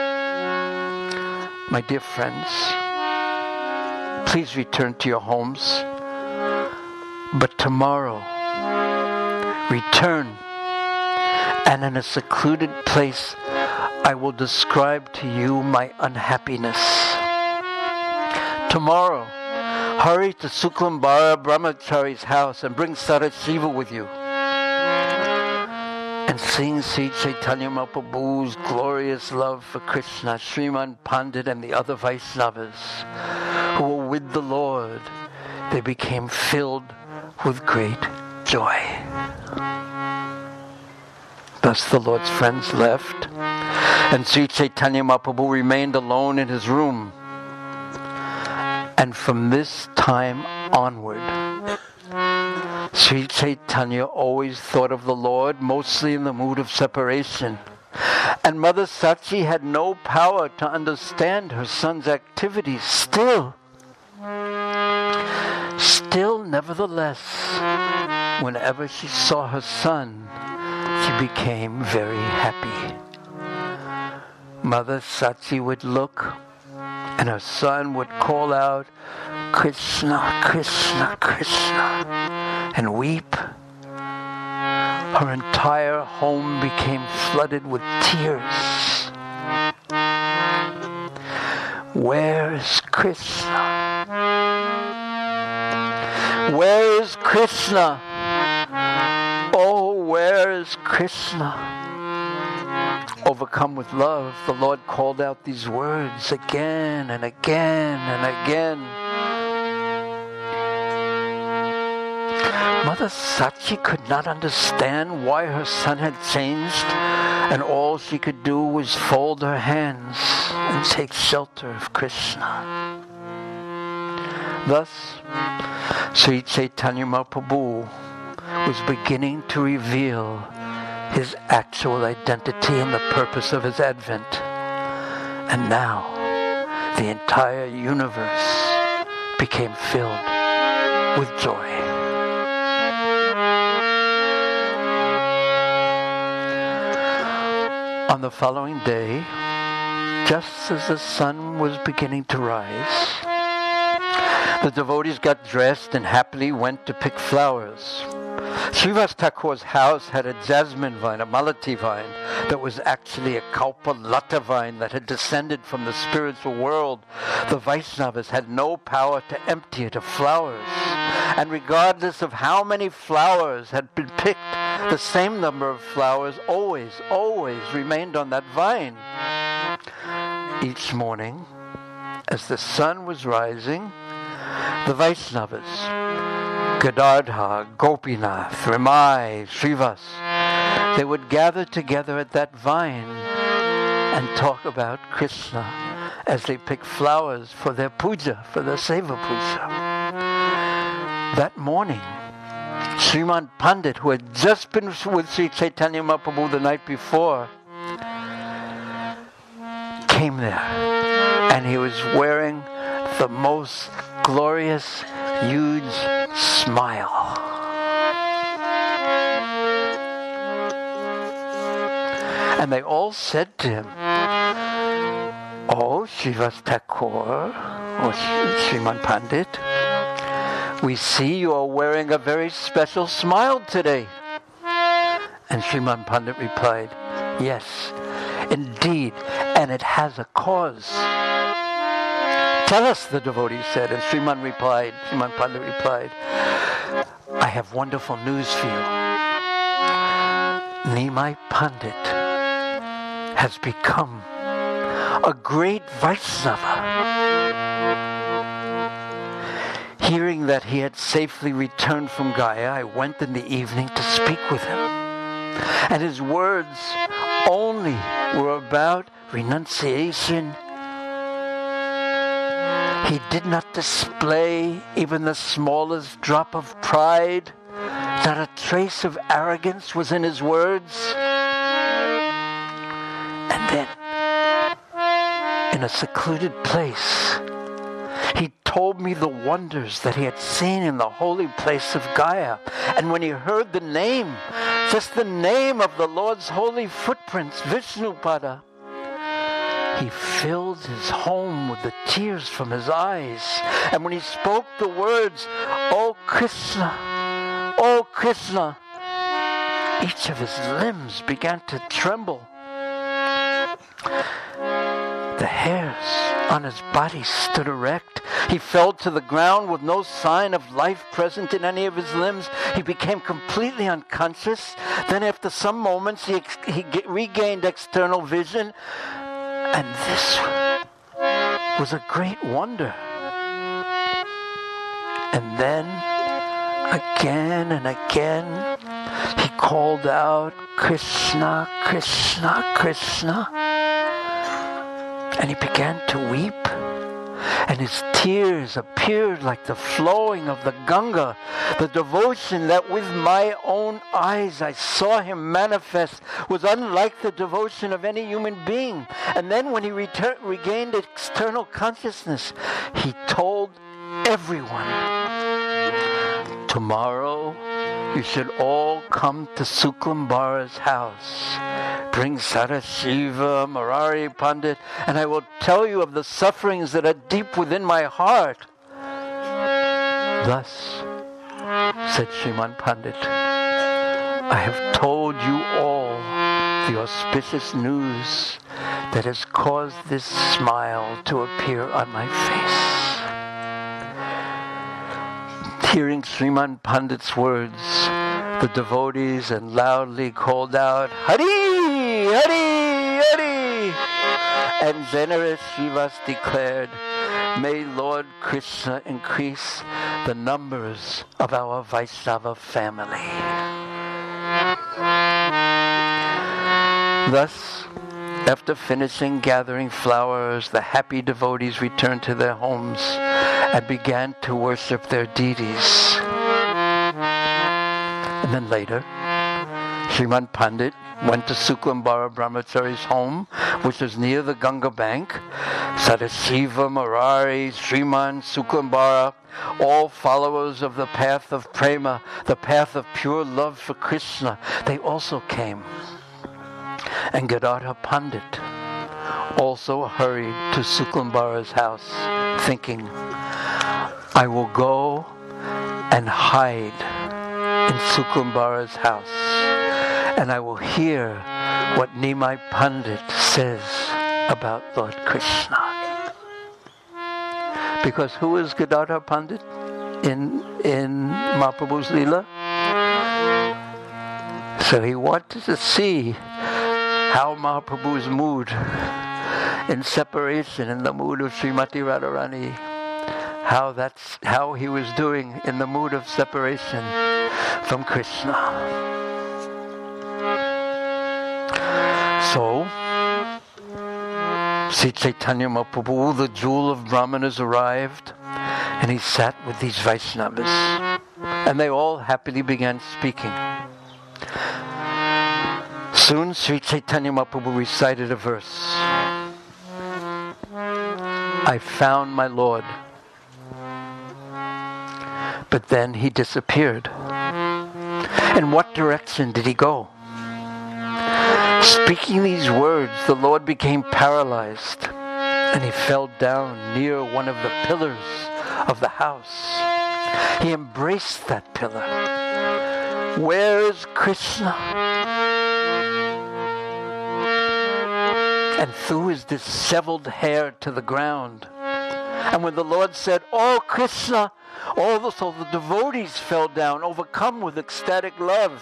My dear friends, please return to your homes, but tomorrow, return, and in a secluded place, I will describe to you my unhappiness. Tomorrow, hurry to Suklambara Brahmachari's house and bring Sadashiva with you. And seeing Sri Chaitanya Mahaprabhu's glorious love for Krishna, Sriman Pandit and the other Vaishnavas who were with the Lord, they became filled with great joy. Thus the Lord's friends left, and Sri Chaitanya Mahaprabhu remained alone in his room. And from this time onward, Sri Chaitanya always thought of the Lord, mostly in the mood of separation. And Mother Sachi had no power to understand her son's activities. Still, nevertheless, whenever she saw her son, she became very happy. Mother Sachi would look, and her son would call out, Krishna, Krishna, Krishna, and weep. Her entire home became flooded with tears. Where is Krishna? Where is Krishna? Oh, where is Krishna? Overcome with love, the Lord called out these words again and again and again. Mother Sachi could not understand why her son had changed, and all she could do was fold her hands and take shelter of Krishna. Thus, Sri Chaitanya Mahaprabhu was beginning to reveal his actual identity and the purpose of his advent. And now, the entire universe became filled with joy. On the following day, just as the sun was beginning to rise, the devotees got dressed and happily went to pick flowers. Srivas Thakur's house had a jasmine vine, a malati vine, that was actually a kalpalata vine that had descended from the spiritual world. The Vaishnavas had no power to empty it of flowers. And regardless of how many flowers had been picked, the same number of flowers always remained on that vine. Each morning, as the sun was rising, the Vaishnavas, Gadadha, Gopinath, Ramai, Srivas, they would gather together at that vine and talk about Krishna as they pick flowers for their puja, for their seva puja. That morning, Sriman Pandit, who had just been with Sri Chaitanya Mahaprabhu the night before, came there, and he was wearing the most glorious, huge smile. And they all said to him, "Oh, Srivas Thakur, or Sriman Pandit, we see you are wearing a very special smile today." And Sriman Pandit replied, "Yes, indeed, and it has a cause." "Tell us," the devotee said, and Sriman Pandit replied, "I have wonderful news for you. Nimai Pandit has become a great Vaishnava." Hearing that he had safely returned from Gaya, I went in the evening to speak with him. And his words only were about renunciation. He did not display even the smallest drop of pride. Not a trace of arrogance was in his words. And then, in a secluded place, he told me the wonders that he had seen in the holy place of Gaya. And when he heard the name, just the name of the Lord's holy footprints, Vishnupada, he filled his home with the tears from his eyes. And when he spoke the words, "Oh Krishna, oh Krishna," each of his limbs began to tremble. The hairs on his body stood erect. He fell to the ground with no sign of life present in any of his limbs. He became completely unconscious. Then after some moments he regained external vision. And this was a great wonder. And then, again and again, he called out, "Krishna, Krishna, Krishna." And he began to weep, and his tears appeared like the flowing of the Ganga. The devotion that with my own eyes I saw him manifest was unlike the devotion of any human being. And then when he regained external consciousness, he told everyone, "Tomorrow you should all come to Suklambara's house. Bring Sadashiva, Murari Pandit, and I will tell you of the sufferings that are deep within my heart." Thus, said Sriman Pandit, "I have told you all the auspicious news that has caused this smile to appear on my face." Hearing Sriman Pandit's words, the devotees and loudly called out, "Hari! Hari! Hari!" And generous Srivas declared, "May Lord Krishna increase the numbers of our Vaishnava family." Thus, after finishing gathering flowers, the happy devotees returned to their homes and began to worship their deities. And then later, Sriman Pandit went to Suklambara Brahmachari's home, which was near the Ganga bank. Sadashiva, Murari, Sriman, Suklambara, all followers of the path of prema, the path of pure love for Krishna, they also came. And Gadadhar Pandit also hurried to Suklambara's house, thinking, "I will go and hide in Suklambara's house, and I will hear what Nimai Pandit says about Lord Krishna." Because who is Gadadhar Pandit in Mahaprabhu's Leela? So he wanted to see how Mahaprabhu's mood in separation, in the mood of Srimati Radharani, how he was doing in the mood of separation from Krishna. So, Sri Chaitanya Mahaprabhu, the jewel of Brahmanas, arrived, and he sat with these Vaishnavas, and they all happily began speaking. Soon Sri Chaitanya Mahaprabhu recited a verse. I found my Lord. But then he disappeared. In what direction did he go? Speaking these words, the Lord became paralyzed, and he fell down near one of the pillars of the house. He embraced that pillar. Where is Krishna? And threw his disheveled hair to the ground. And when the Lord said, "Oh Krishna," also the devotees fell down, overcome with ecstatic love.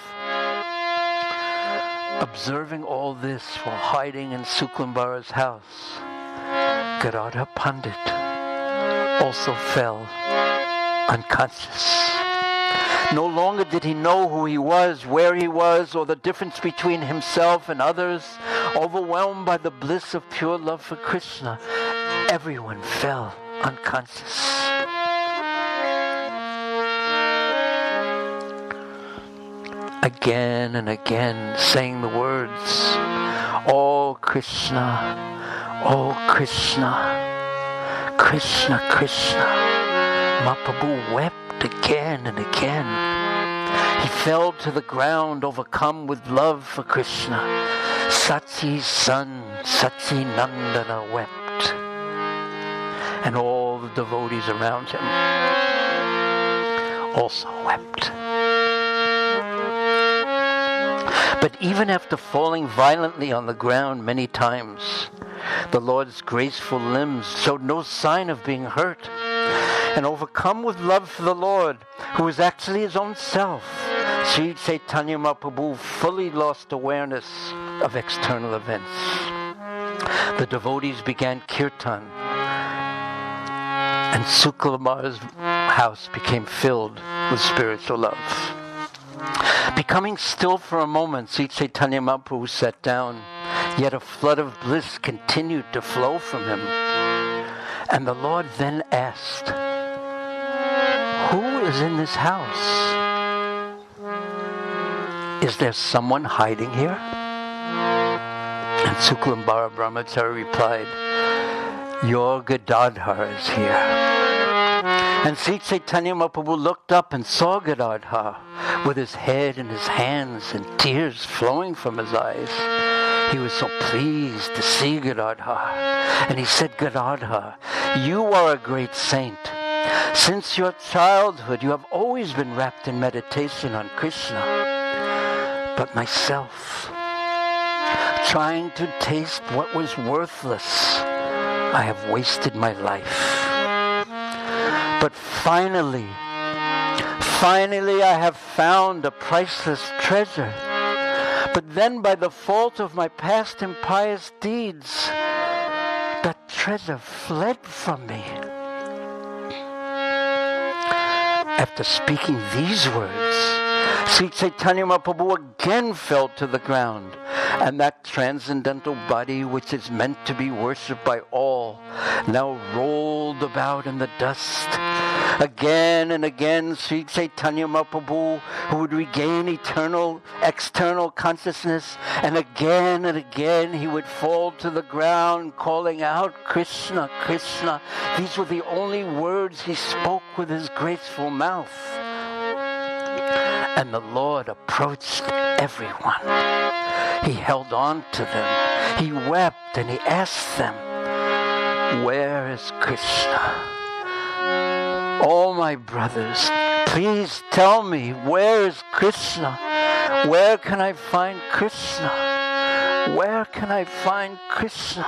Observing all this while hiding in Suklambara's house, Gadadhar Pandit also fell unconscious. No longer did he know who he was, where he was, or the difference between himself and others. Overwhelmed by the bliss of pure love for Krishna, everyone fell unconscious. Again and again, saying the words, "Oh Krishna, oh Krishna, Krishna, Krishna." Mahaprabhu wept again and again. He fell to the ground, overcome with love for Krishna. Sachi's son, Sachinandana, wept. And all the devotees around him also wept. But even after falling violently on the ground many times, the Lord's graceful limbs showed no sign of being hurt. And overcome with love for the Lord, who was actually his own self, Sri Chaitanya Mahaprabhu fully lost awareness of external events. The devotees began kirtan, and Suklambara's house became filled with spiritual love. Becoming still for a moment, Sri Chaitanya Mahaprabhu sat down, yet a flood of bliss continued to flow from him. And the Lord then asked, "Who is in this house? Is there someone hiding here?" And Suklambara Brahmachari replied, "Your Gadadhar is here." And Sri Chaitanya Mahaprabhu looked up and saw Gadadhar with his head in his hands and tears flowing from his eyes. He was so pleased to see Gadadhar. And he said, "Gadadhar, you are a great saint. Since your childhood, you have always been wrapped in meditation on Krishna. But myself, trying to taste what was worthless, I have wasted my life. But finally, I have found a priceless treasure. But then by the fault of my past impious deeds, that treasure fled from me." After speaking these words, Sri Chaitanya Mahaprabhu again fell to the ground, and that transcendental body which is meant to be worshipped by all now rolled about in the dust. Again and again, Sri Chaitanya Mahaprabhu, who would regain external consciousness, and again he would fall to the ground, calling out, "Krishna, Krishna." These were the only words he spoke with his graceful mouth. And the Lord approached everyone. He held on to them. He wept and he asked them, "Where is Krishna? Oh, my brothers, please tell me, where is Krishna? Where can I find Krishna? Where can I find Krishna?"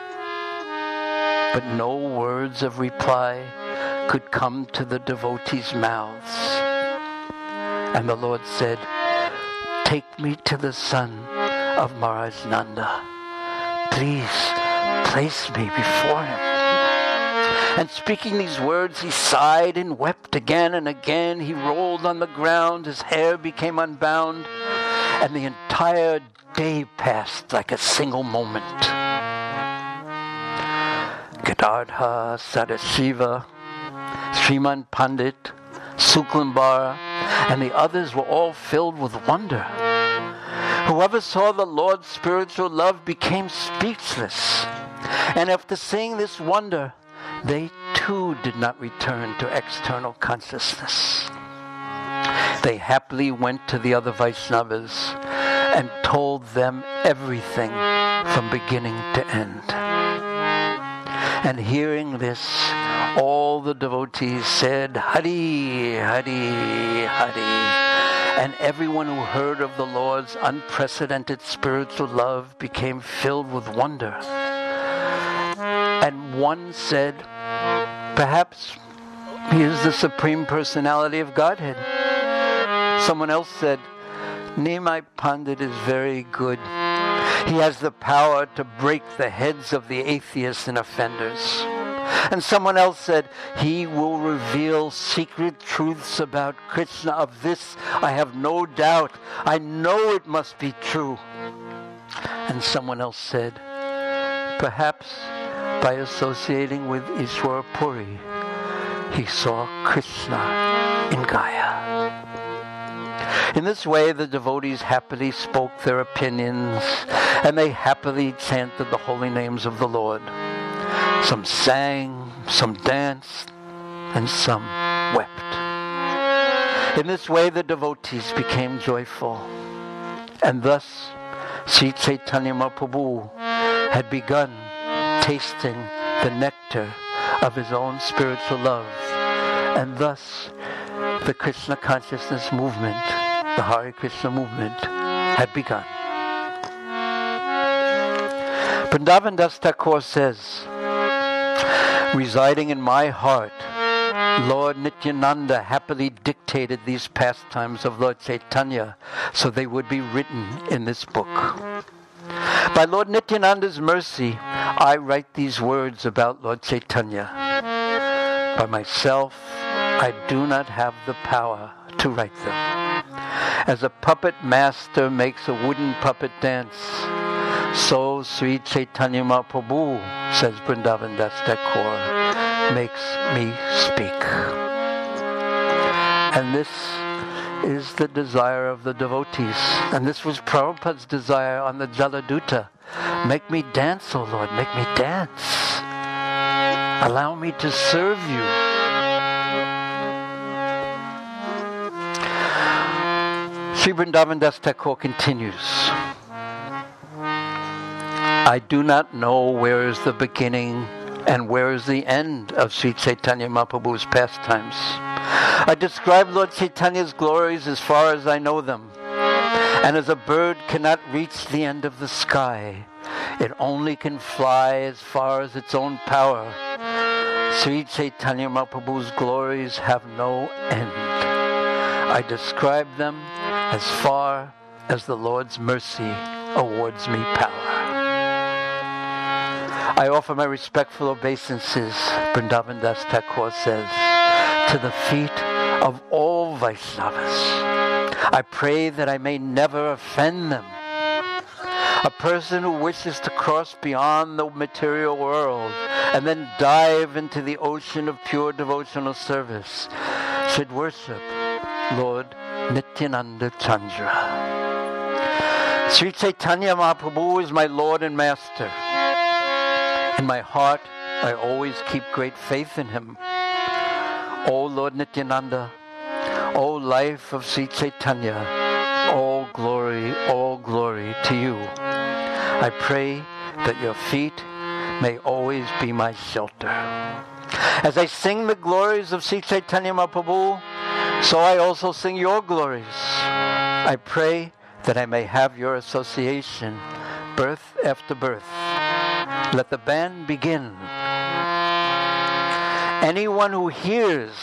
But no words of reply could come to the devotees' mouths. And the Lord said, "Take me to the son of Maharaj Nanda. Please place me before him." And speaking these words, he sighed and wept again and again. He rolled on the ground. His hair became unbound. and the entire day passed like a single moment. Gadadha, Sadashiva, Sriman Pandit, Suklambar, and the others were all filled with wonder. Whoever saw the Lord's spiritual love became speechless. And after seeing this wonder, they too did not return to external consciousness. They happily went to the other Vaishnavas and told them everything from beginning to end. And hearing this, all the devotees said, Hari, Hari, Hari. And everyone who heard of the Lord's unprecedented spiritual love became filled with wonder. And one said, perhaps he is the Supreme Personality of Godhead. Someone else said, Nimai Pandit is very good. He has the power to break the heads of the atheists and offenders. And someone else said, he will reveal secret truths about Krishna. Of this I have no doubt. I know it must be true. And someone else said, perhaps by associating with Ishwara Puri, he saw Krishna in Gaya. In this way, the devotees happily spoke their opinions, and they happily chanted the holy names of the Lord. Some sang, some danced, and some wept. In this way, the devotees became joyful. And thus, Sri Chaitanya Mahaprabhu had begun tasting the nectar of his own spiritual love. And thus, the Krishna consciousness movement, the Hare Krishna movement, had begun. Vrindavan Das Thakur says, residing in my heart, Lord Nityananda happily dictated these pastimes of Lord Chaitanya so they would be written in this book. By Lord Nityananda's mercy, I write these words about Lord Chaitanya. By myself, I do not have the power to write them. As a puppet master makes a wooden puppet dance, so Sri Chaitanya Mahaprabhu, says Vrindavan Das Thakur, makes me speak. And this is the desire of the devotees. And this was Prabhupada's desire on the Jaladuta. Make me dance, O Lord, make me dance. Allow me to serve you. Sri Vrindavan Das Thakur continues. I do not know where is the beginning and where is the end of Sri Chaitanya Mahaprabhu's pastimes. I describe Lord Chaitanya's glories as far as I know them. And as a bird cannot reach the end of the sky, it only can fly as far as its own power. Sri Chaitanya Mahaprabhu's glories have no end. I describe them as far as the Lord's mercy awards me power. I offer my respectful obeisances, Vrindavan Das Thakur says, to the feet of all Vaishnavas. I pray that I may never offend them. A person who wishes to cross beyond the material world and then dive into the ocean of pure devotional service should worship Lord Nityananda Chandra. Sri Chaitanya Mahaprabhu is my Lord and Master. In my heart, I always keep great faith in him. O Lord Nityananda, O life of Sri Chaitanya, all glory to you. I pray that your feet may always be my shelter. As I sing the glories of Sri Chaitanya Mahaprabhu, so I also sing your glories. I pray that I may have your association, birth after birth. Let the band begin. Anyone who hears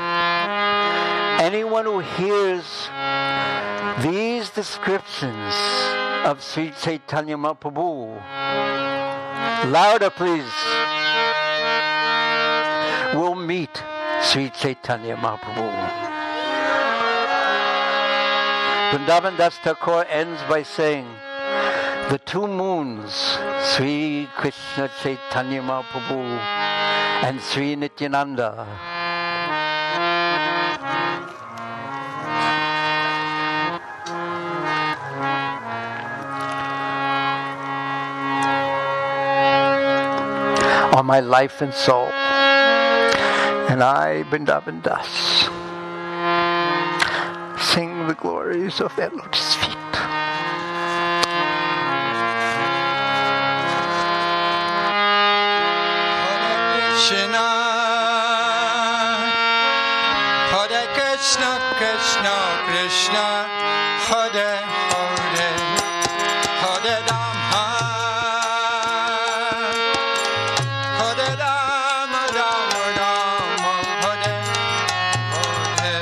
these descriptions of Sri Chaitanya Mahaprabhu, louder please, will meet Sri Chaitanya Mahaprabhu. Vrindavan Das Thakur ends by saying, the two moons, Sri Krishna Chaitanya Mahaprabhu and Sri Nityananda, are my life and soul. And I, Vrindavan Das, sing the glories of their lotus feet. Krishna, Hare Krishna, Krishna Krishna, Hare Hare, Hare Rama, Hare Rama, Rama Rama, Hare Hare.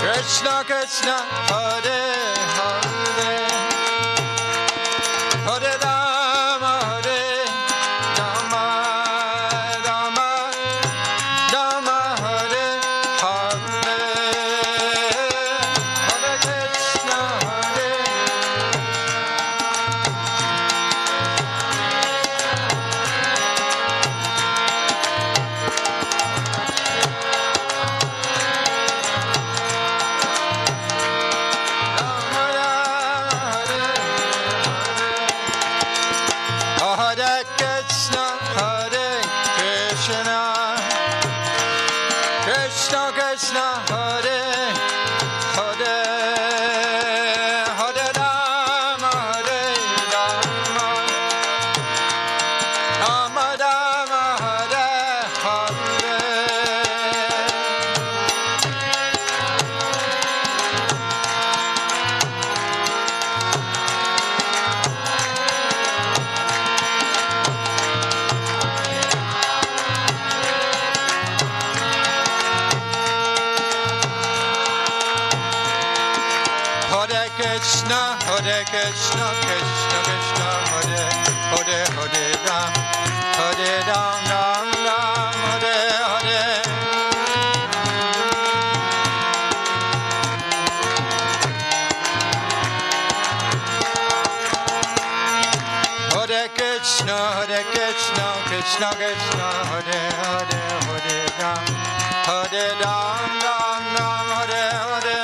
Krishna Krishna Hare Hare Hare Rama Hare Rama Rama Rama Hare Hare Hare Krishna Hare Hare Krishna, Hare Krishna, Krishna Krishna, Hare Hare, Hare Rama, Hare Rama, Rama Rama, Hare Hare. Hare Krishna, Hare Krishna, Krishna Krishna, Hare Hare, Hare Ram, Hare Ram, Ram Ram, Hare Hare. Hare Krishna, Hare Krishna, Krishna Krishna, Hare Hare, Hare Ram, Hare Ram, Ram Ram, Hare Hare.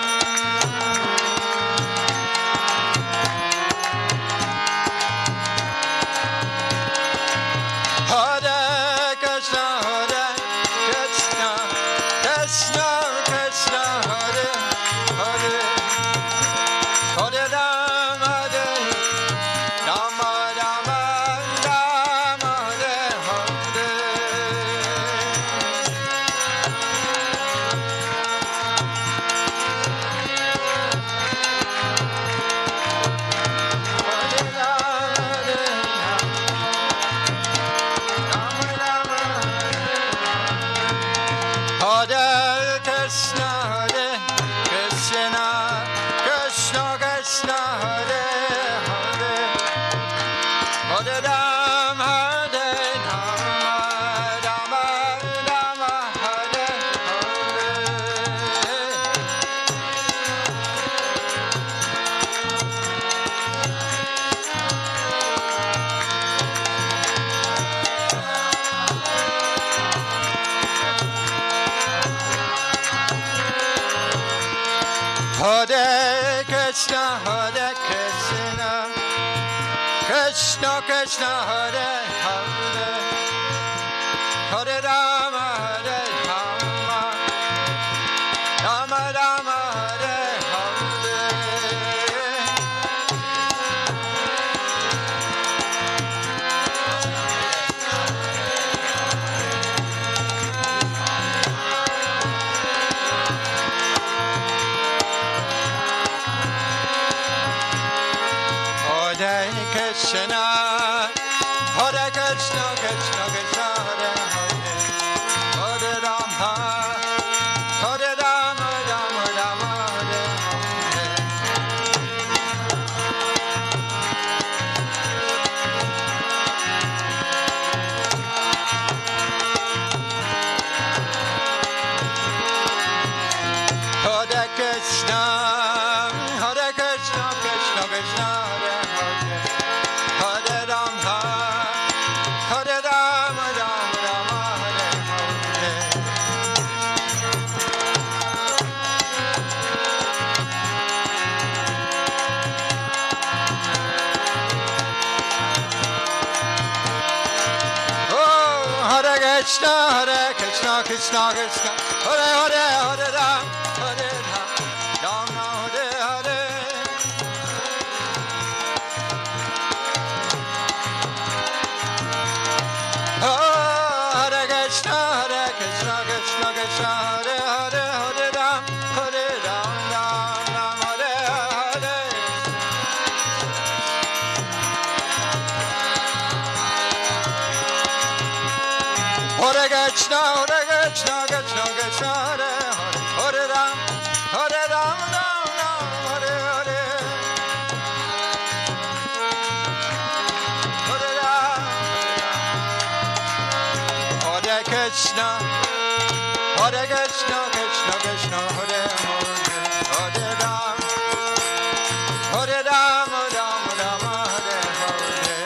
Hare Krishna, Hare Krishna, Krishna Krishna, Hare Hare, Hare Rama, Hare Rama, Rama Rama, Hare Hare. Hare Krishna, Hare Krishna, Krishna Krishna, Hare Hare, Hare Rama, Hare Rama, Rama Rama, Hare Hare. Hare Krishna, Hare Krishna, Krishna Krishna, Hare Hare, Hare Rama, Hare Rama, Rama Rama, Hare Hare. Hare Krishna, Hare Krishna, Krishna Krishna, Hare Hare, Hare Rama, Hare Rama, Rama Rama, Hare Hare. Hare Krishna, Hare Krishna, Krishna Krishna, Hare Hare, Hare Rama, Hare Rama, Rama Rama, Hare Hare. Oh, Hare Krishna, Hare Krishna, Krishna Krishna, Hare Hare, Hare Ram, Hare Ram, Ram Ram, Hare Hare. Oh, Hare Krishna, Hare Krishna, Krishna Krishna, Hare Hare, Hare Ram, Hare Ram, Ram Ram, Hare Hare. Hare Krishna, Hare Krishna, Krishna Krishna, Hare Hare. Krishna, Hare Krishna, Krishna Krishna, Hare Hare, Hare Ram, Hare Ram, Ram Ram, Hare Hare.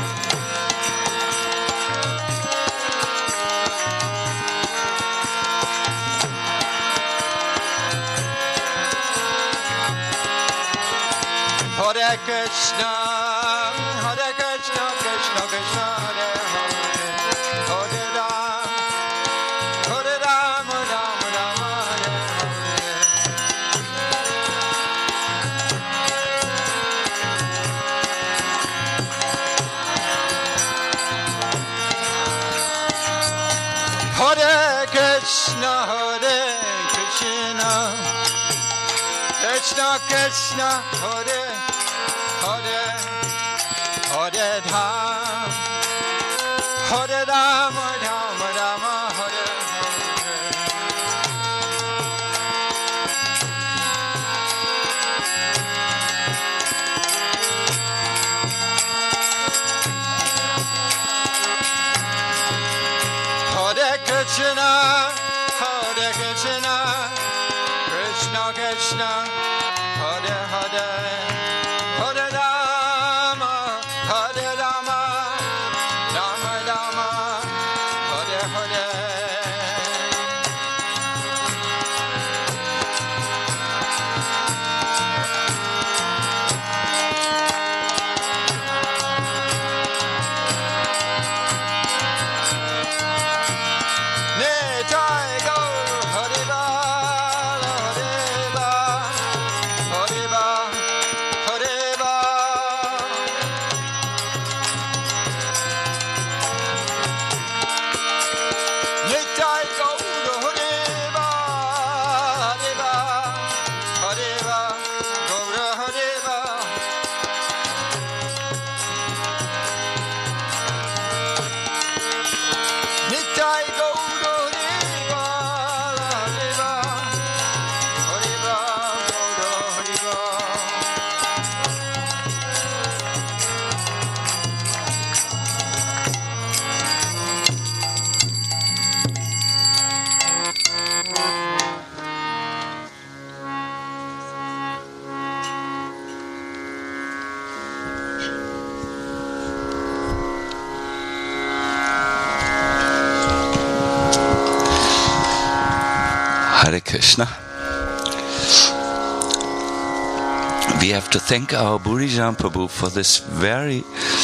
Hare Krishna, Hare Krishna, Krishna Krishna, Hare Hare, Hare Ram, Hare Ram, Ram Ram, Hare Hare. Hare Krishna, Hare Krishna, Krishna Krishna, Hare Hare, Hare Ram, Hare Ram, Ram Ram, Hare Hare. Hare Krishna, Hare Krishna, Krishna Krishna, Hare Hare, Hare Rama, Hare Rama, Rama Rama, Hare Hare. Nitai Gaur Hare Bal, Hare Bal, Hare Bal, Hare Bal. Nitai Gaur Hare Bal, Hare Bal, Hare Bal, Gaur Hare Bal. Nitai Gaur Hare Bal, Hare Bal, Hare Bal, Gaur Hare Bal. Hare Krishna. We have to thank our Burijan Prabhu for this very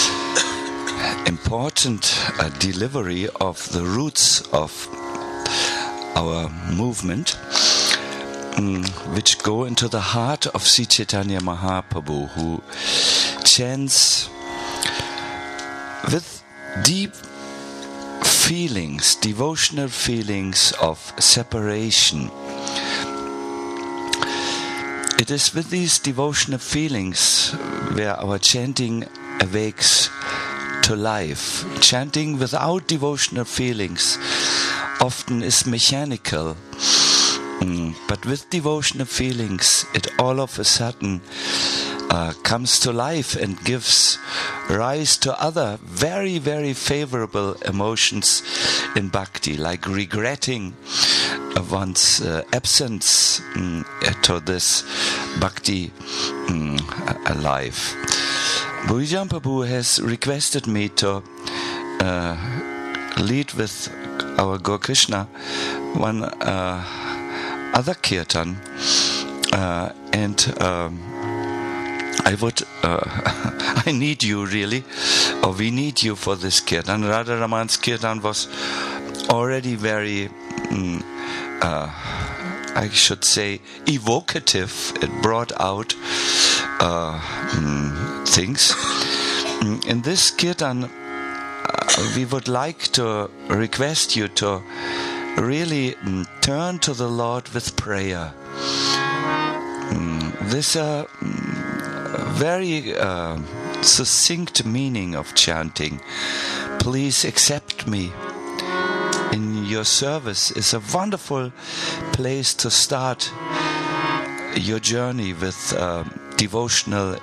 important delivery of the roots of our movement, which go into the heart of Sri Chaitanya Mahaprabhu, who chants with deep feelings, devotional feelings of separation. It is with these devotional feelings where our chanting awakes to life. Chanting without devotional feelings often is mechanical, but with devotional feelings it all of a sudden comes to life and gives rise to other very, very favorable emotions in bhakti, like regretting one's absence to this bhakti life. Burijan Prabhu has requested me to lead with our Gaur Krishna one other kirtan, and I would, I need you really, or we need you for this kirtan. Radha Raman's kirtan was already very, I should say, evocative. It brought out things. In this kirtan, we would like to request you to really turn to the Lord with prayer. This very succinct meaning of chanting. Please accept me in your service is a wonderful place to start your journey with devotional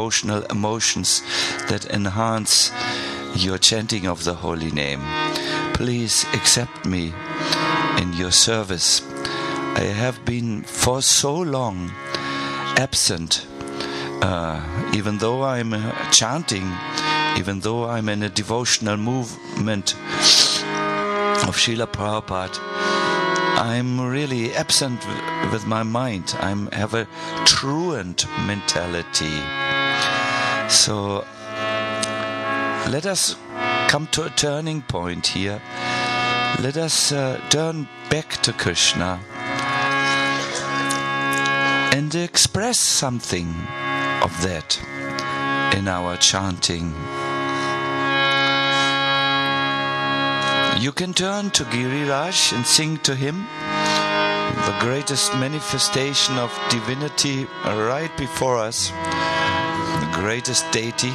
emotions that enhance your chanting of the holy name. please accept me in your service. I have been for so long absent, even though I'm chanting, even though I'm in a devotional movement of Srila Prabhupada. I'm really absent with my mind. I have a truant mentality. So let us come to a turning point here. Let us turn back to Krishna and express something of that in our chanting. You can turn to Giriraj and sing to him, the greatest manifestation of divinity right before us, the greatest deity.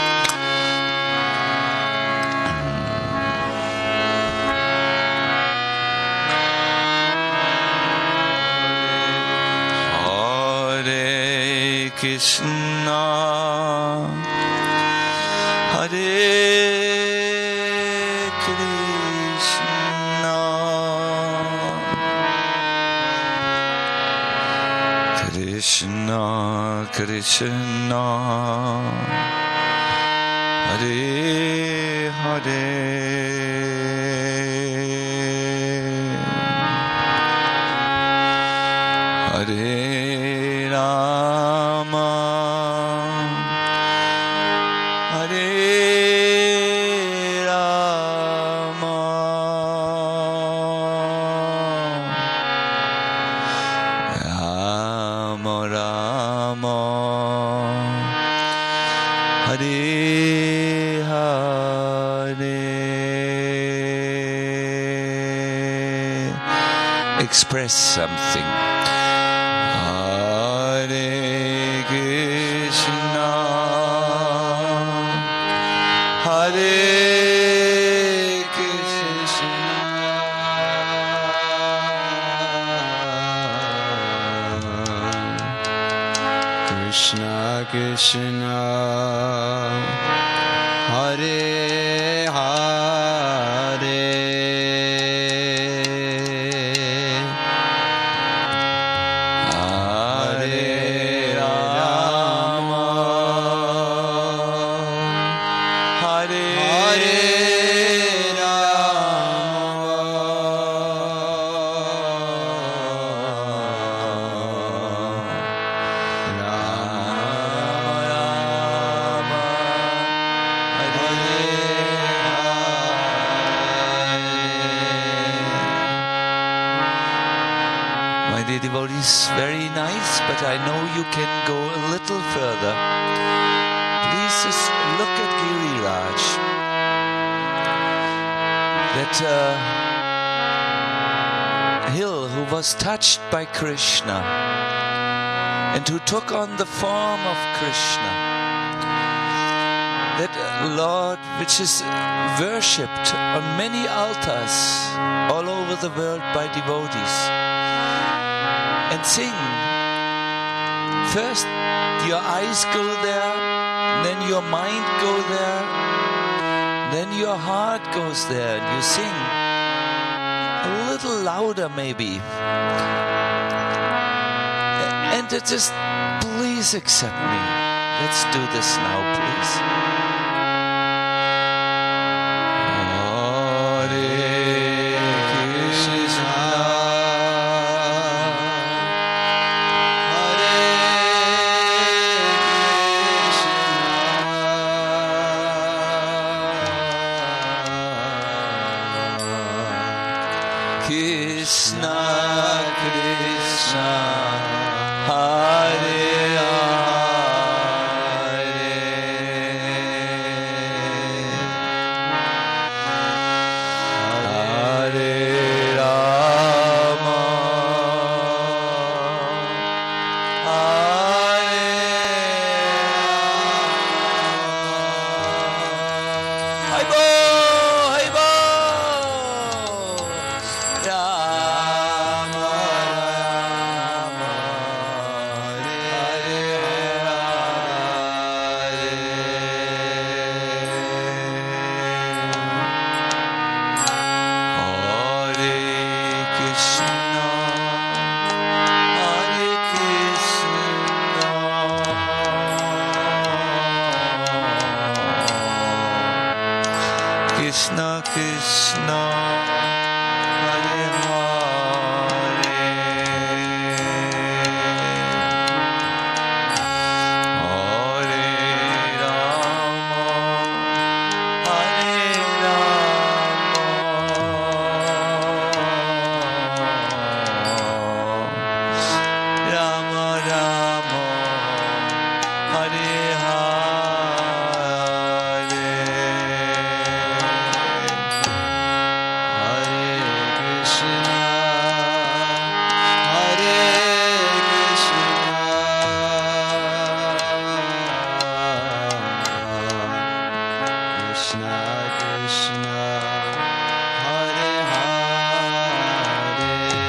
Hare Krishna, Hare Krishna, Krishna, Hare Hare, Hare Rama, Hare Rama, Rama Rama, Hare Hare. Express something. Hare Krishna, Hare Krishna, Krishna Krishna, Hare Hare, Hare Rama, Hare devotees, very nice, but I know you can go a little further. Please just look at Giriraj. That hill who was touched by Krishna and who took on the form of Krishna. That Lord which is worshipped on many altars all over the world by devotees. And sing. First your eyes go there, then your mind go there, then your heart goes there, and you sing a little louder maybe. And just please accept me. Let's do this now, please. Krishna, Krishna, Hare Hare, Krishna, Hare Hare, Hare Rama, Hare Rama, Rama Rama, Hare Hare, Hare Krishna, Hare Krishna, Krishna Krishna, Hare Hare,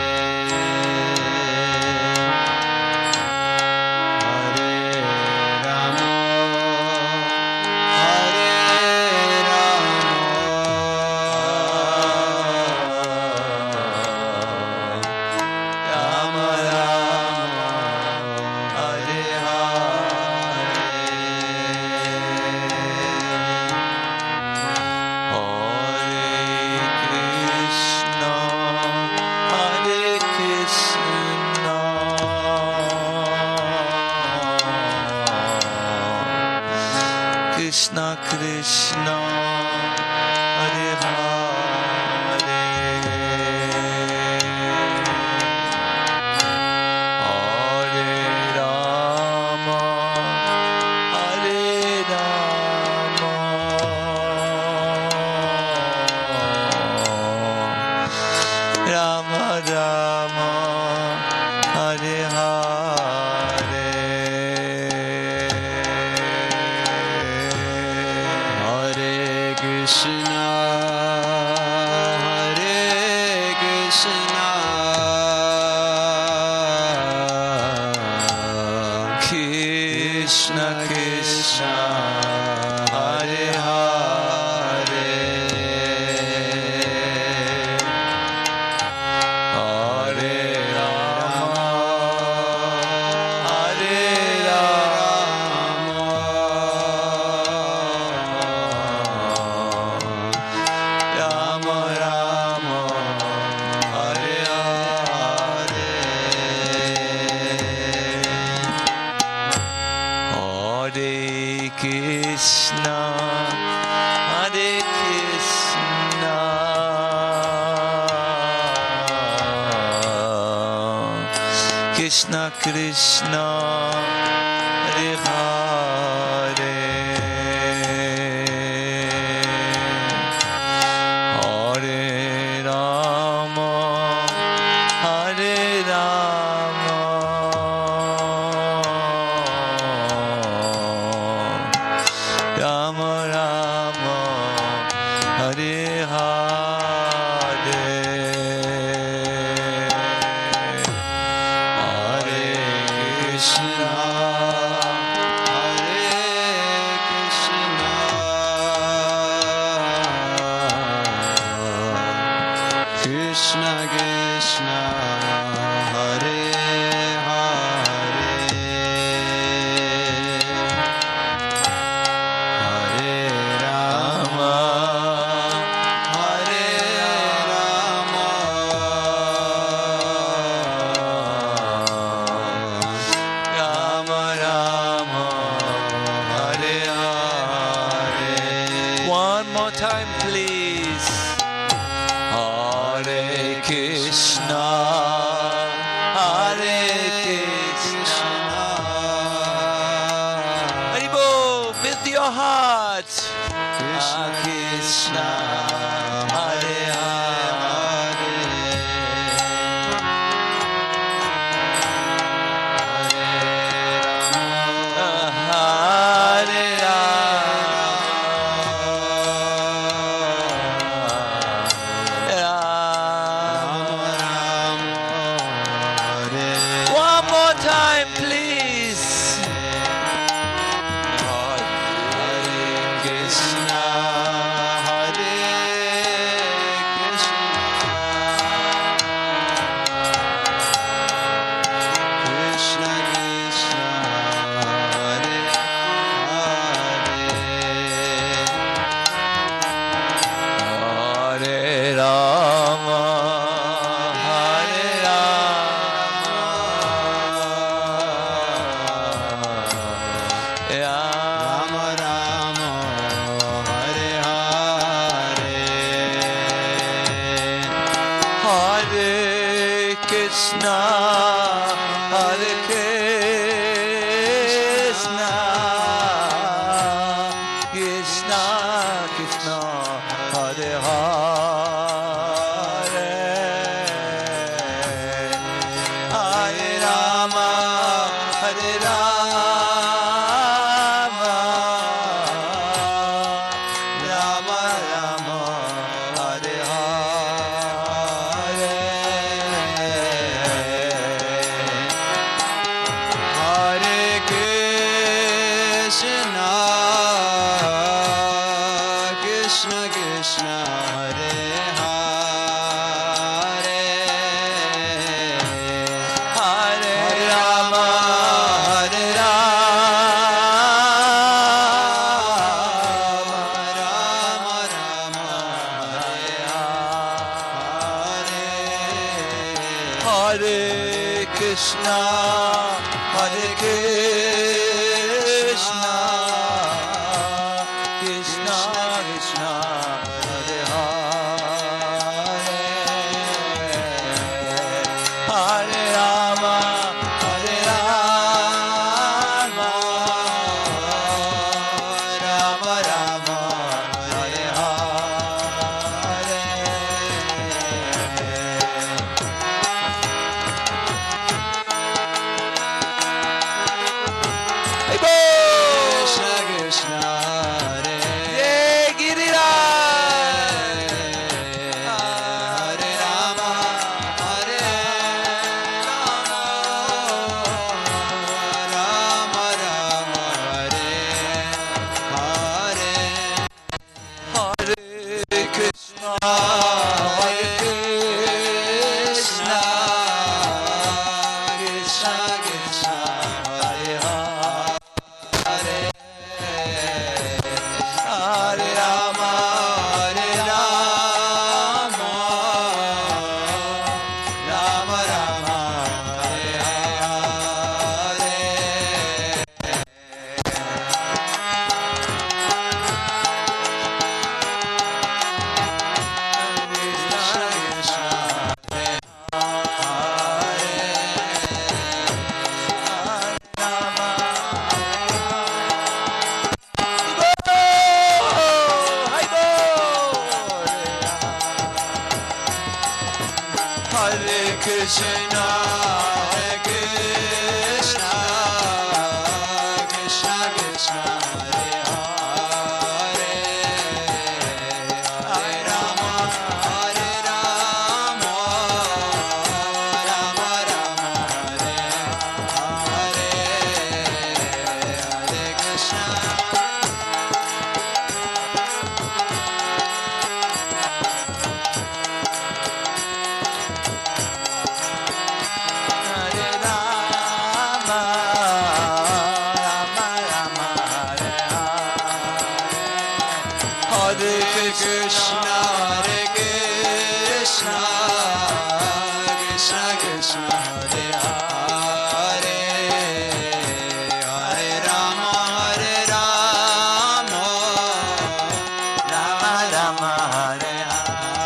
Hare Rama, Hare Rama, Rama Rama, Hare Hare, Hare Krishna, Krishna Krishna, Hare Hare, Hare Rama, Hare Rama, Rama Rama, Hare Hare, Hare Krishna, Hare Krishna, Krishna Krishna, Hare Hare, Hare Rama, Hare Rama, Rama Rama, Hare Hare, Hare Krishna, Hare Krishna, Krishna Krishna, Hare Hare, Hare Rama, Hare Rama, Rama Rama, Hare Hare, Hare Krishna, Hare Krishna, Krishna Krishna, Hare Hare, Hare Rama, Hare Rama, Rama Rama, Hare Hare. One more time, please. Hare Krishna, Hare Krishna, Haribo, with your heart. Krishna Krishna, Hare Hare, Hare Rama, one more time, please. Hare Krishna, Hare Hare Krishna, Krishna Krishna, Hare Hare, Hare Rama, Hare Rama, Rama Rama, Hare Hare, Hare Krishna, Krishna Krishna, Hare Hare, Hare Rama, Hare Rama, Rama Rama, Hare Hare, Hare Krishna, Hare Krishna, Krishna Krishna, Hare Hare, Hare Rama, Hare Rama, Rama Rama, Hare Hare. Krishna Krishna, Hare Giriraj, Hare Rama, Hare Rama, Rama Rama, Hare Hare, Hare Krishna, Hare Krishna, Krishna Krishna, Hare Hare, Hare Rama, Hare Rama, Rama Rama, Hare Hare. Krishna Krishna, Hare Hare Krishna, Hare Krishna, Krishna Krishna, Hare Hare, Hare Rama, Hare Rama, Rama Rama, Hare Hare, Hare Krishna. Hare Rama, Rama Rama, Hare Hare, Hare Krishna, Hare Krishna, Krishna Krishna, Hare Hare, Hare Rama, Hare Rama, Rama Rama, Hare Hare.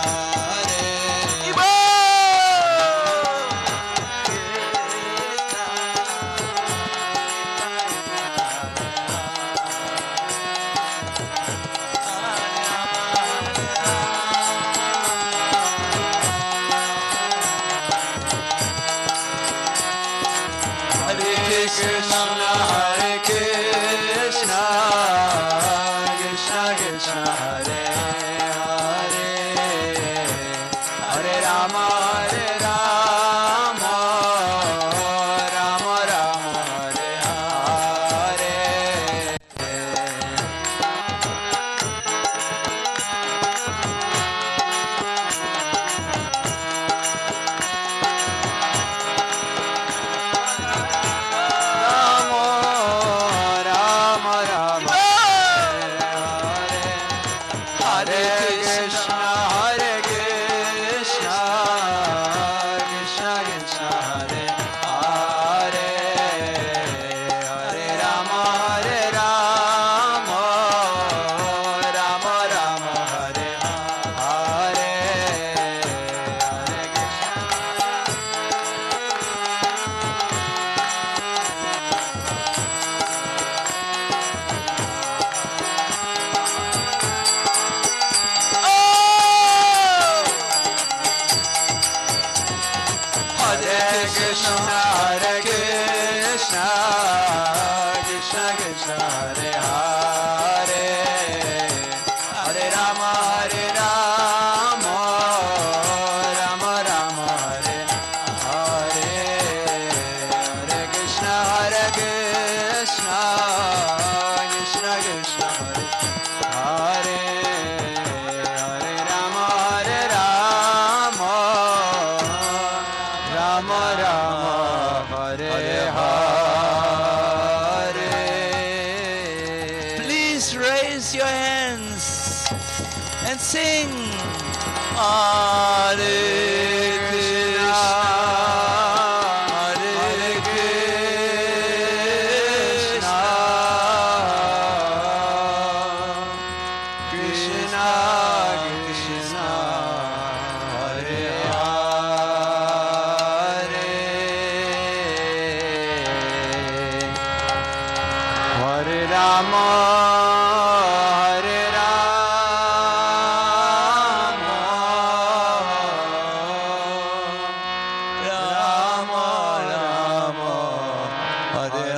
Hare Krishna, Hare Krishna, Krishna Krishna, Hare Hare, Hare Rama, Hare Rama, Rama Rama, Hare Hare. Namo and sing. Hare Krishna, Hare Krishna, Krishna Krishna, Hare Hare, Hare Rama, Hare Rama, Rama Rama, Hare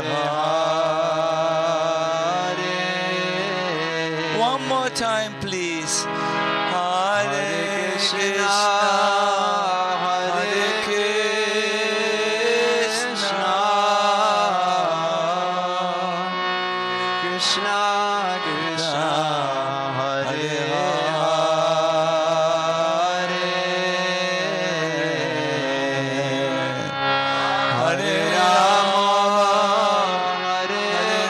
Hare. One more time, please. Hare Krishna, Hare Krishna, Krishna Krishna, Hare Hare, Hare Rama, Hare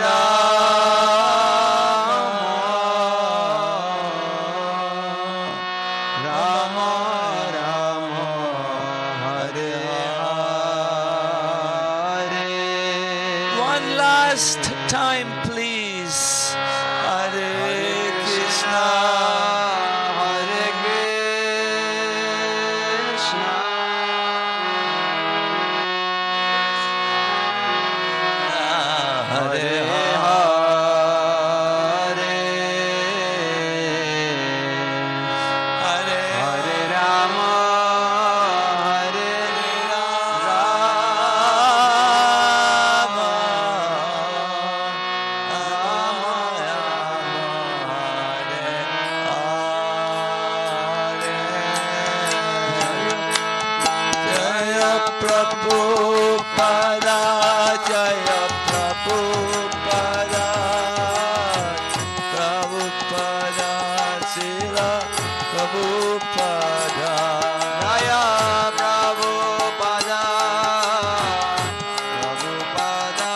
Rama, Rama Rama, Hare Hare. One last time, please. Hare Krishna, Hare Krishna, Hare Hare, Hare Rama, Hare Rama, Jaya Prabhupada, Jaya Prabhupada, Prabhupada, Srila Prabhupada, Jaya Prabhupada, Prabhupada,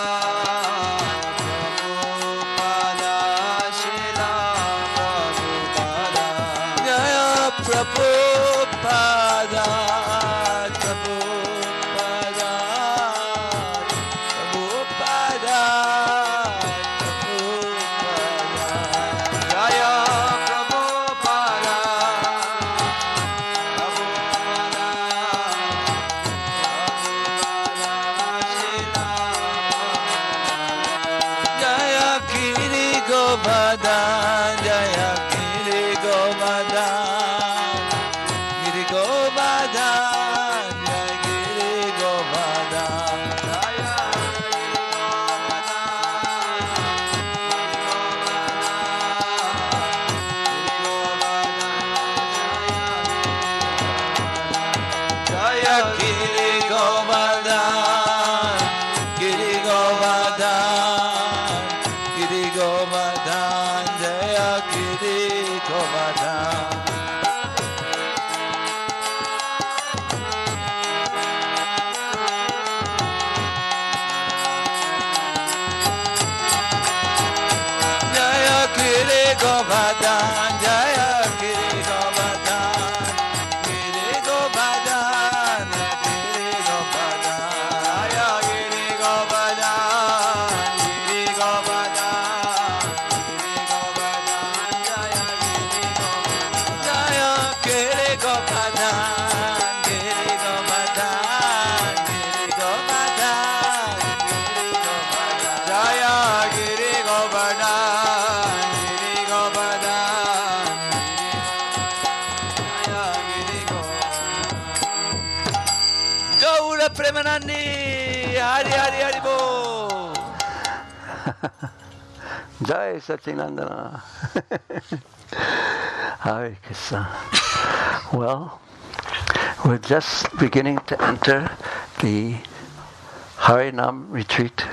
Prabhupada, Srila Prabhupada, Jaya Prabhupada, Prabhupada, Prabhupada, Prabhupada, Jaya Prabhupada, Jaya Giri Govardhan, Jaya Giri Govardhan, Giri Govardhan, Jaya Giri Govardhan, Jaya Giri Govardhan, Giri Govardhan, Giri Govardhan, Jaya Giri Govardhan. Jaya Giri Govardhan, Jaya Giri Govardhan, Giri Govardhan, Giri Govardhan, Jaya Giri Govardhan, Giri Govardhan, Giri Govardhan, Jaya Giri Govardhan, Giri Govardhan, Giri Govardhan, Jaya Giri Govardhan, Giri Govardhan, Jaya Giri Govardhan. Gaura Premanandi, Hari Hari Hari Bo. Jai Satchinandana. Hare Krishna. Well, we're just beginning to enter the Harinam retreat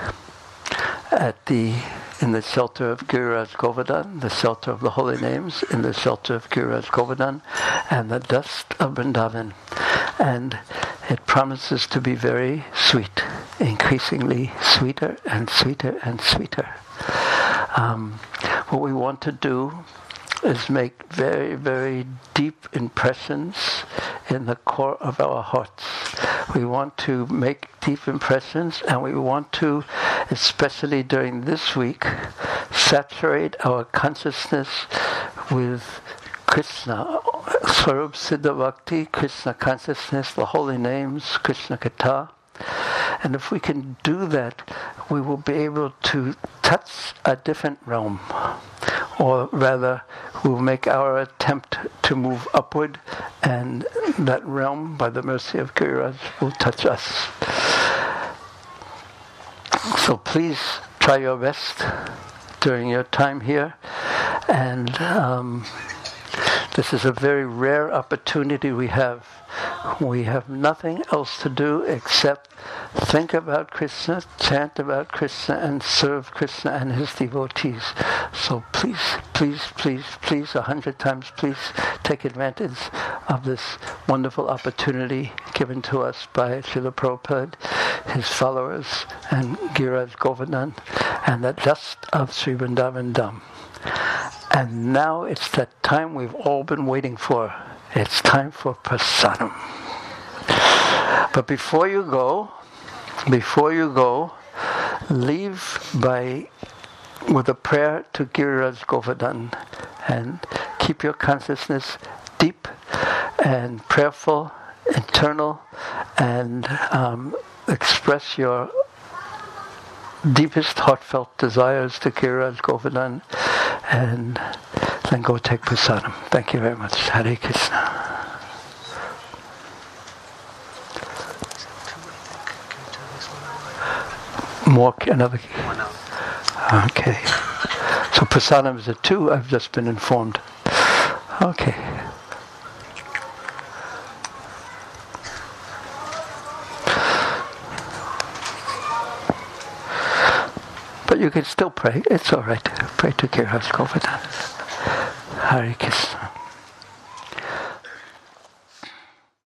in the shelter of Giriraj Govardhan, the shelter of the holy names, in the shelter of Giriraj Govardhan, and the dust of Vrindavan. And it promises to be very sweet, increasingly sweeter and sweeter and sweeter. What we want to do is make very, very deep impressions in the core of our hearts. We want to make deep impressions, and we want to, especially during this week, saturate our consciousness with Krishna, Swarup Siddha Bhakti, Krishna consciousness, the holy names, Krishna Katha. And if we can do that, we will be able to touch a different realm. Or rather, we'll make our attempt to move upward, and that realm, by the mercy of Giriraj, will touch us. So please try your best during your time here. And this is a very rare opportunity we have. We have nothing else to do except think about Krishna, chant about Krishna, and serve Krishna and his devotees. So please, please, please, please, 100 times, please take advantage of this wonderful opportunity given to us by Srila Prabhupada, his followers, and Giriraj Govardhan, and the dust of Sri Vrindavan Dham. And now it's that time we've all been waiting for. It's time for prasadam. But before you go, leave with a prayer to Giriraj Govardhan, and keep your consciousness deep and prayerful, internal, and express your deepest heartfelt desires to Giriraj Govardhan, and then go take prasadam. Thank you very much. Hare Krishna. More, another. Okay. So prasadam is at 2. I've just been informed. Okay. But you can still pray. It's all right. Pray to Giriraj Govardhan. Hare Krishna.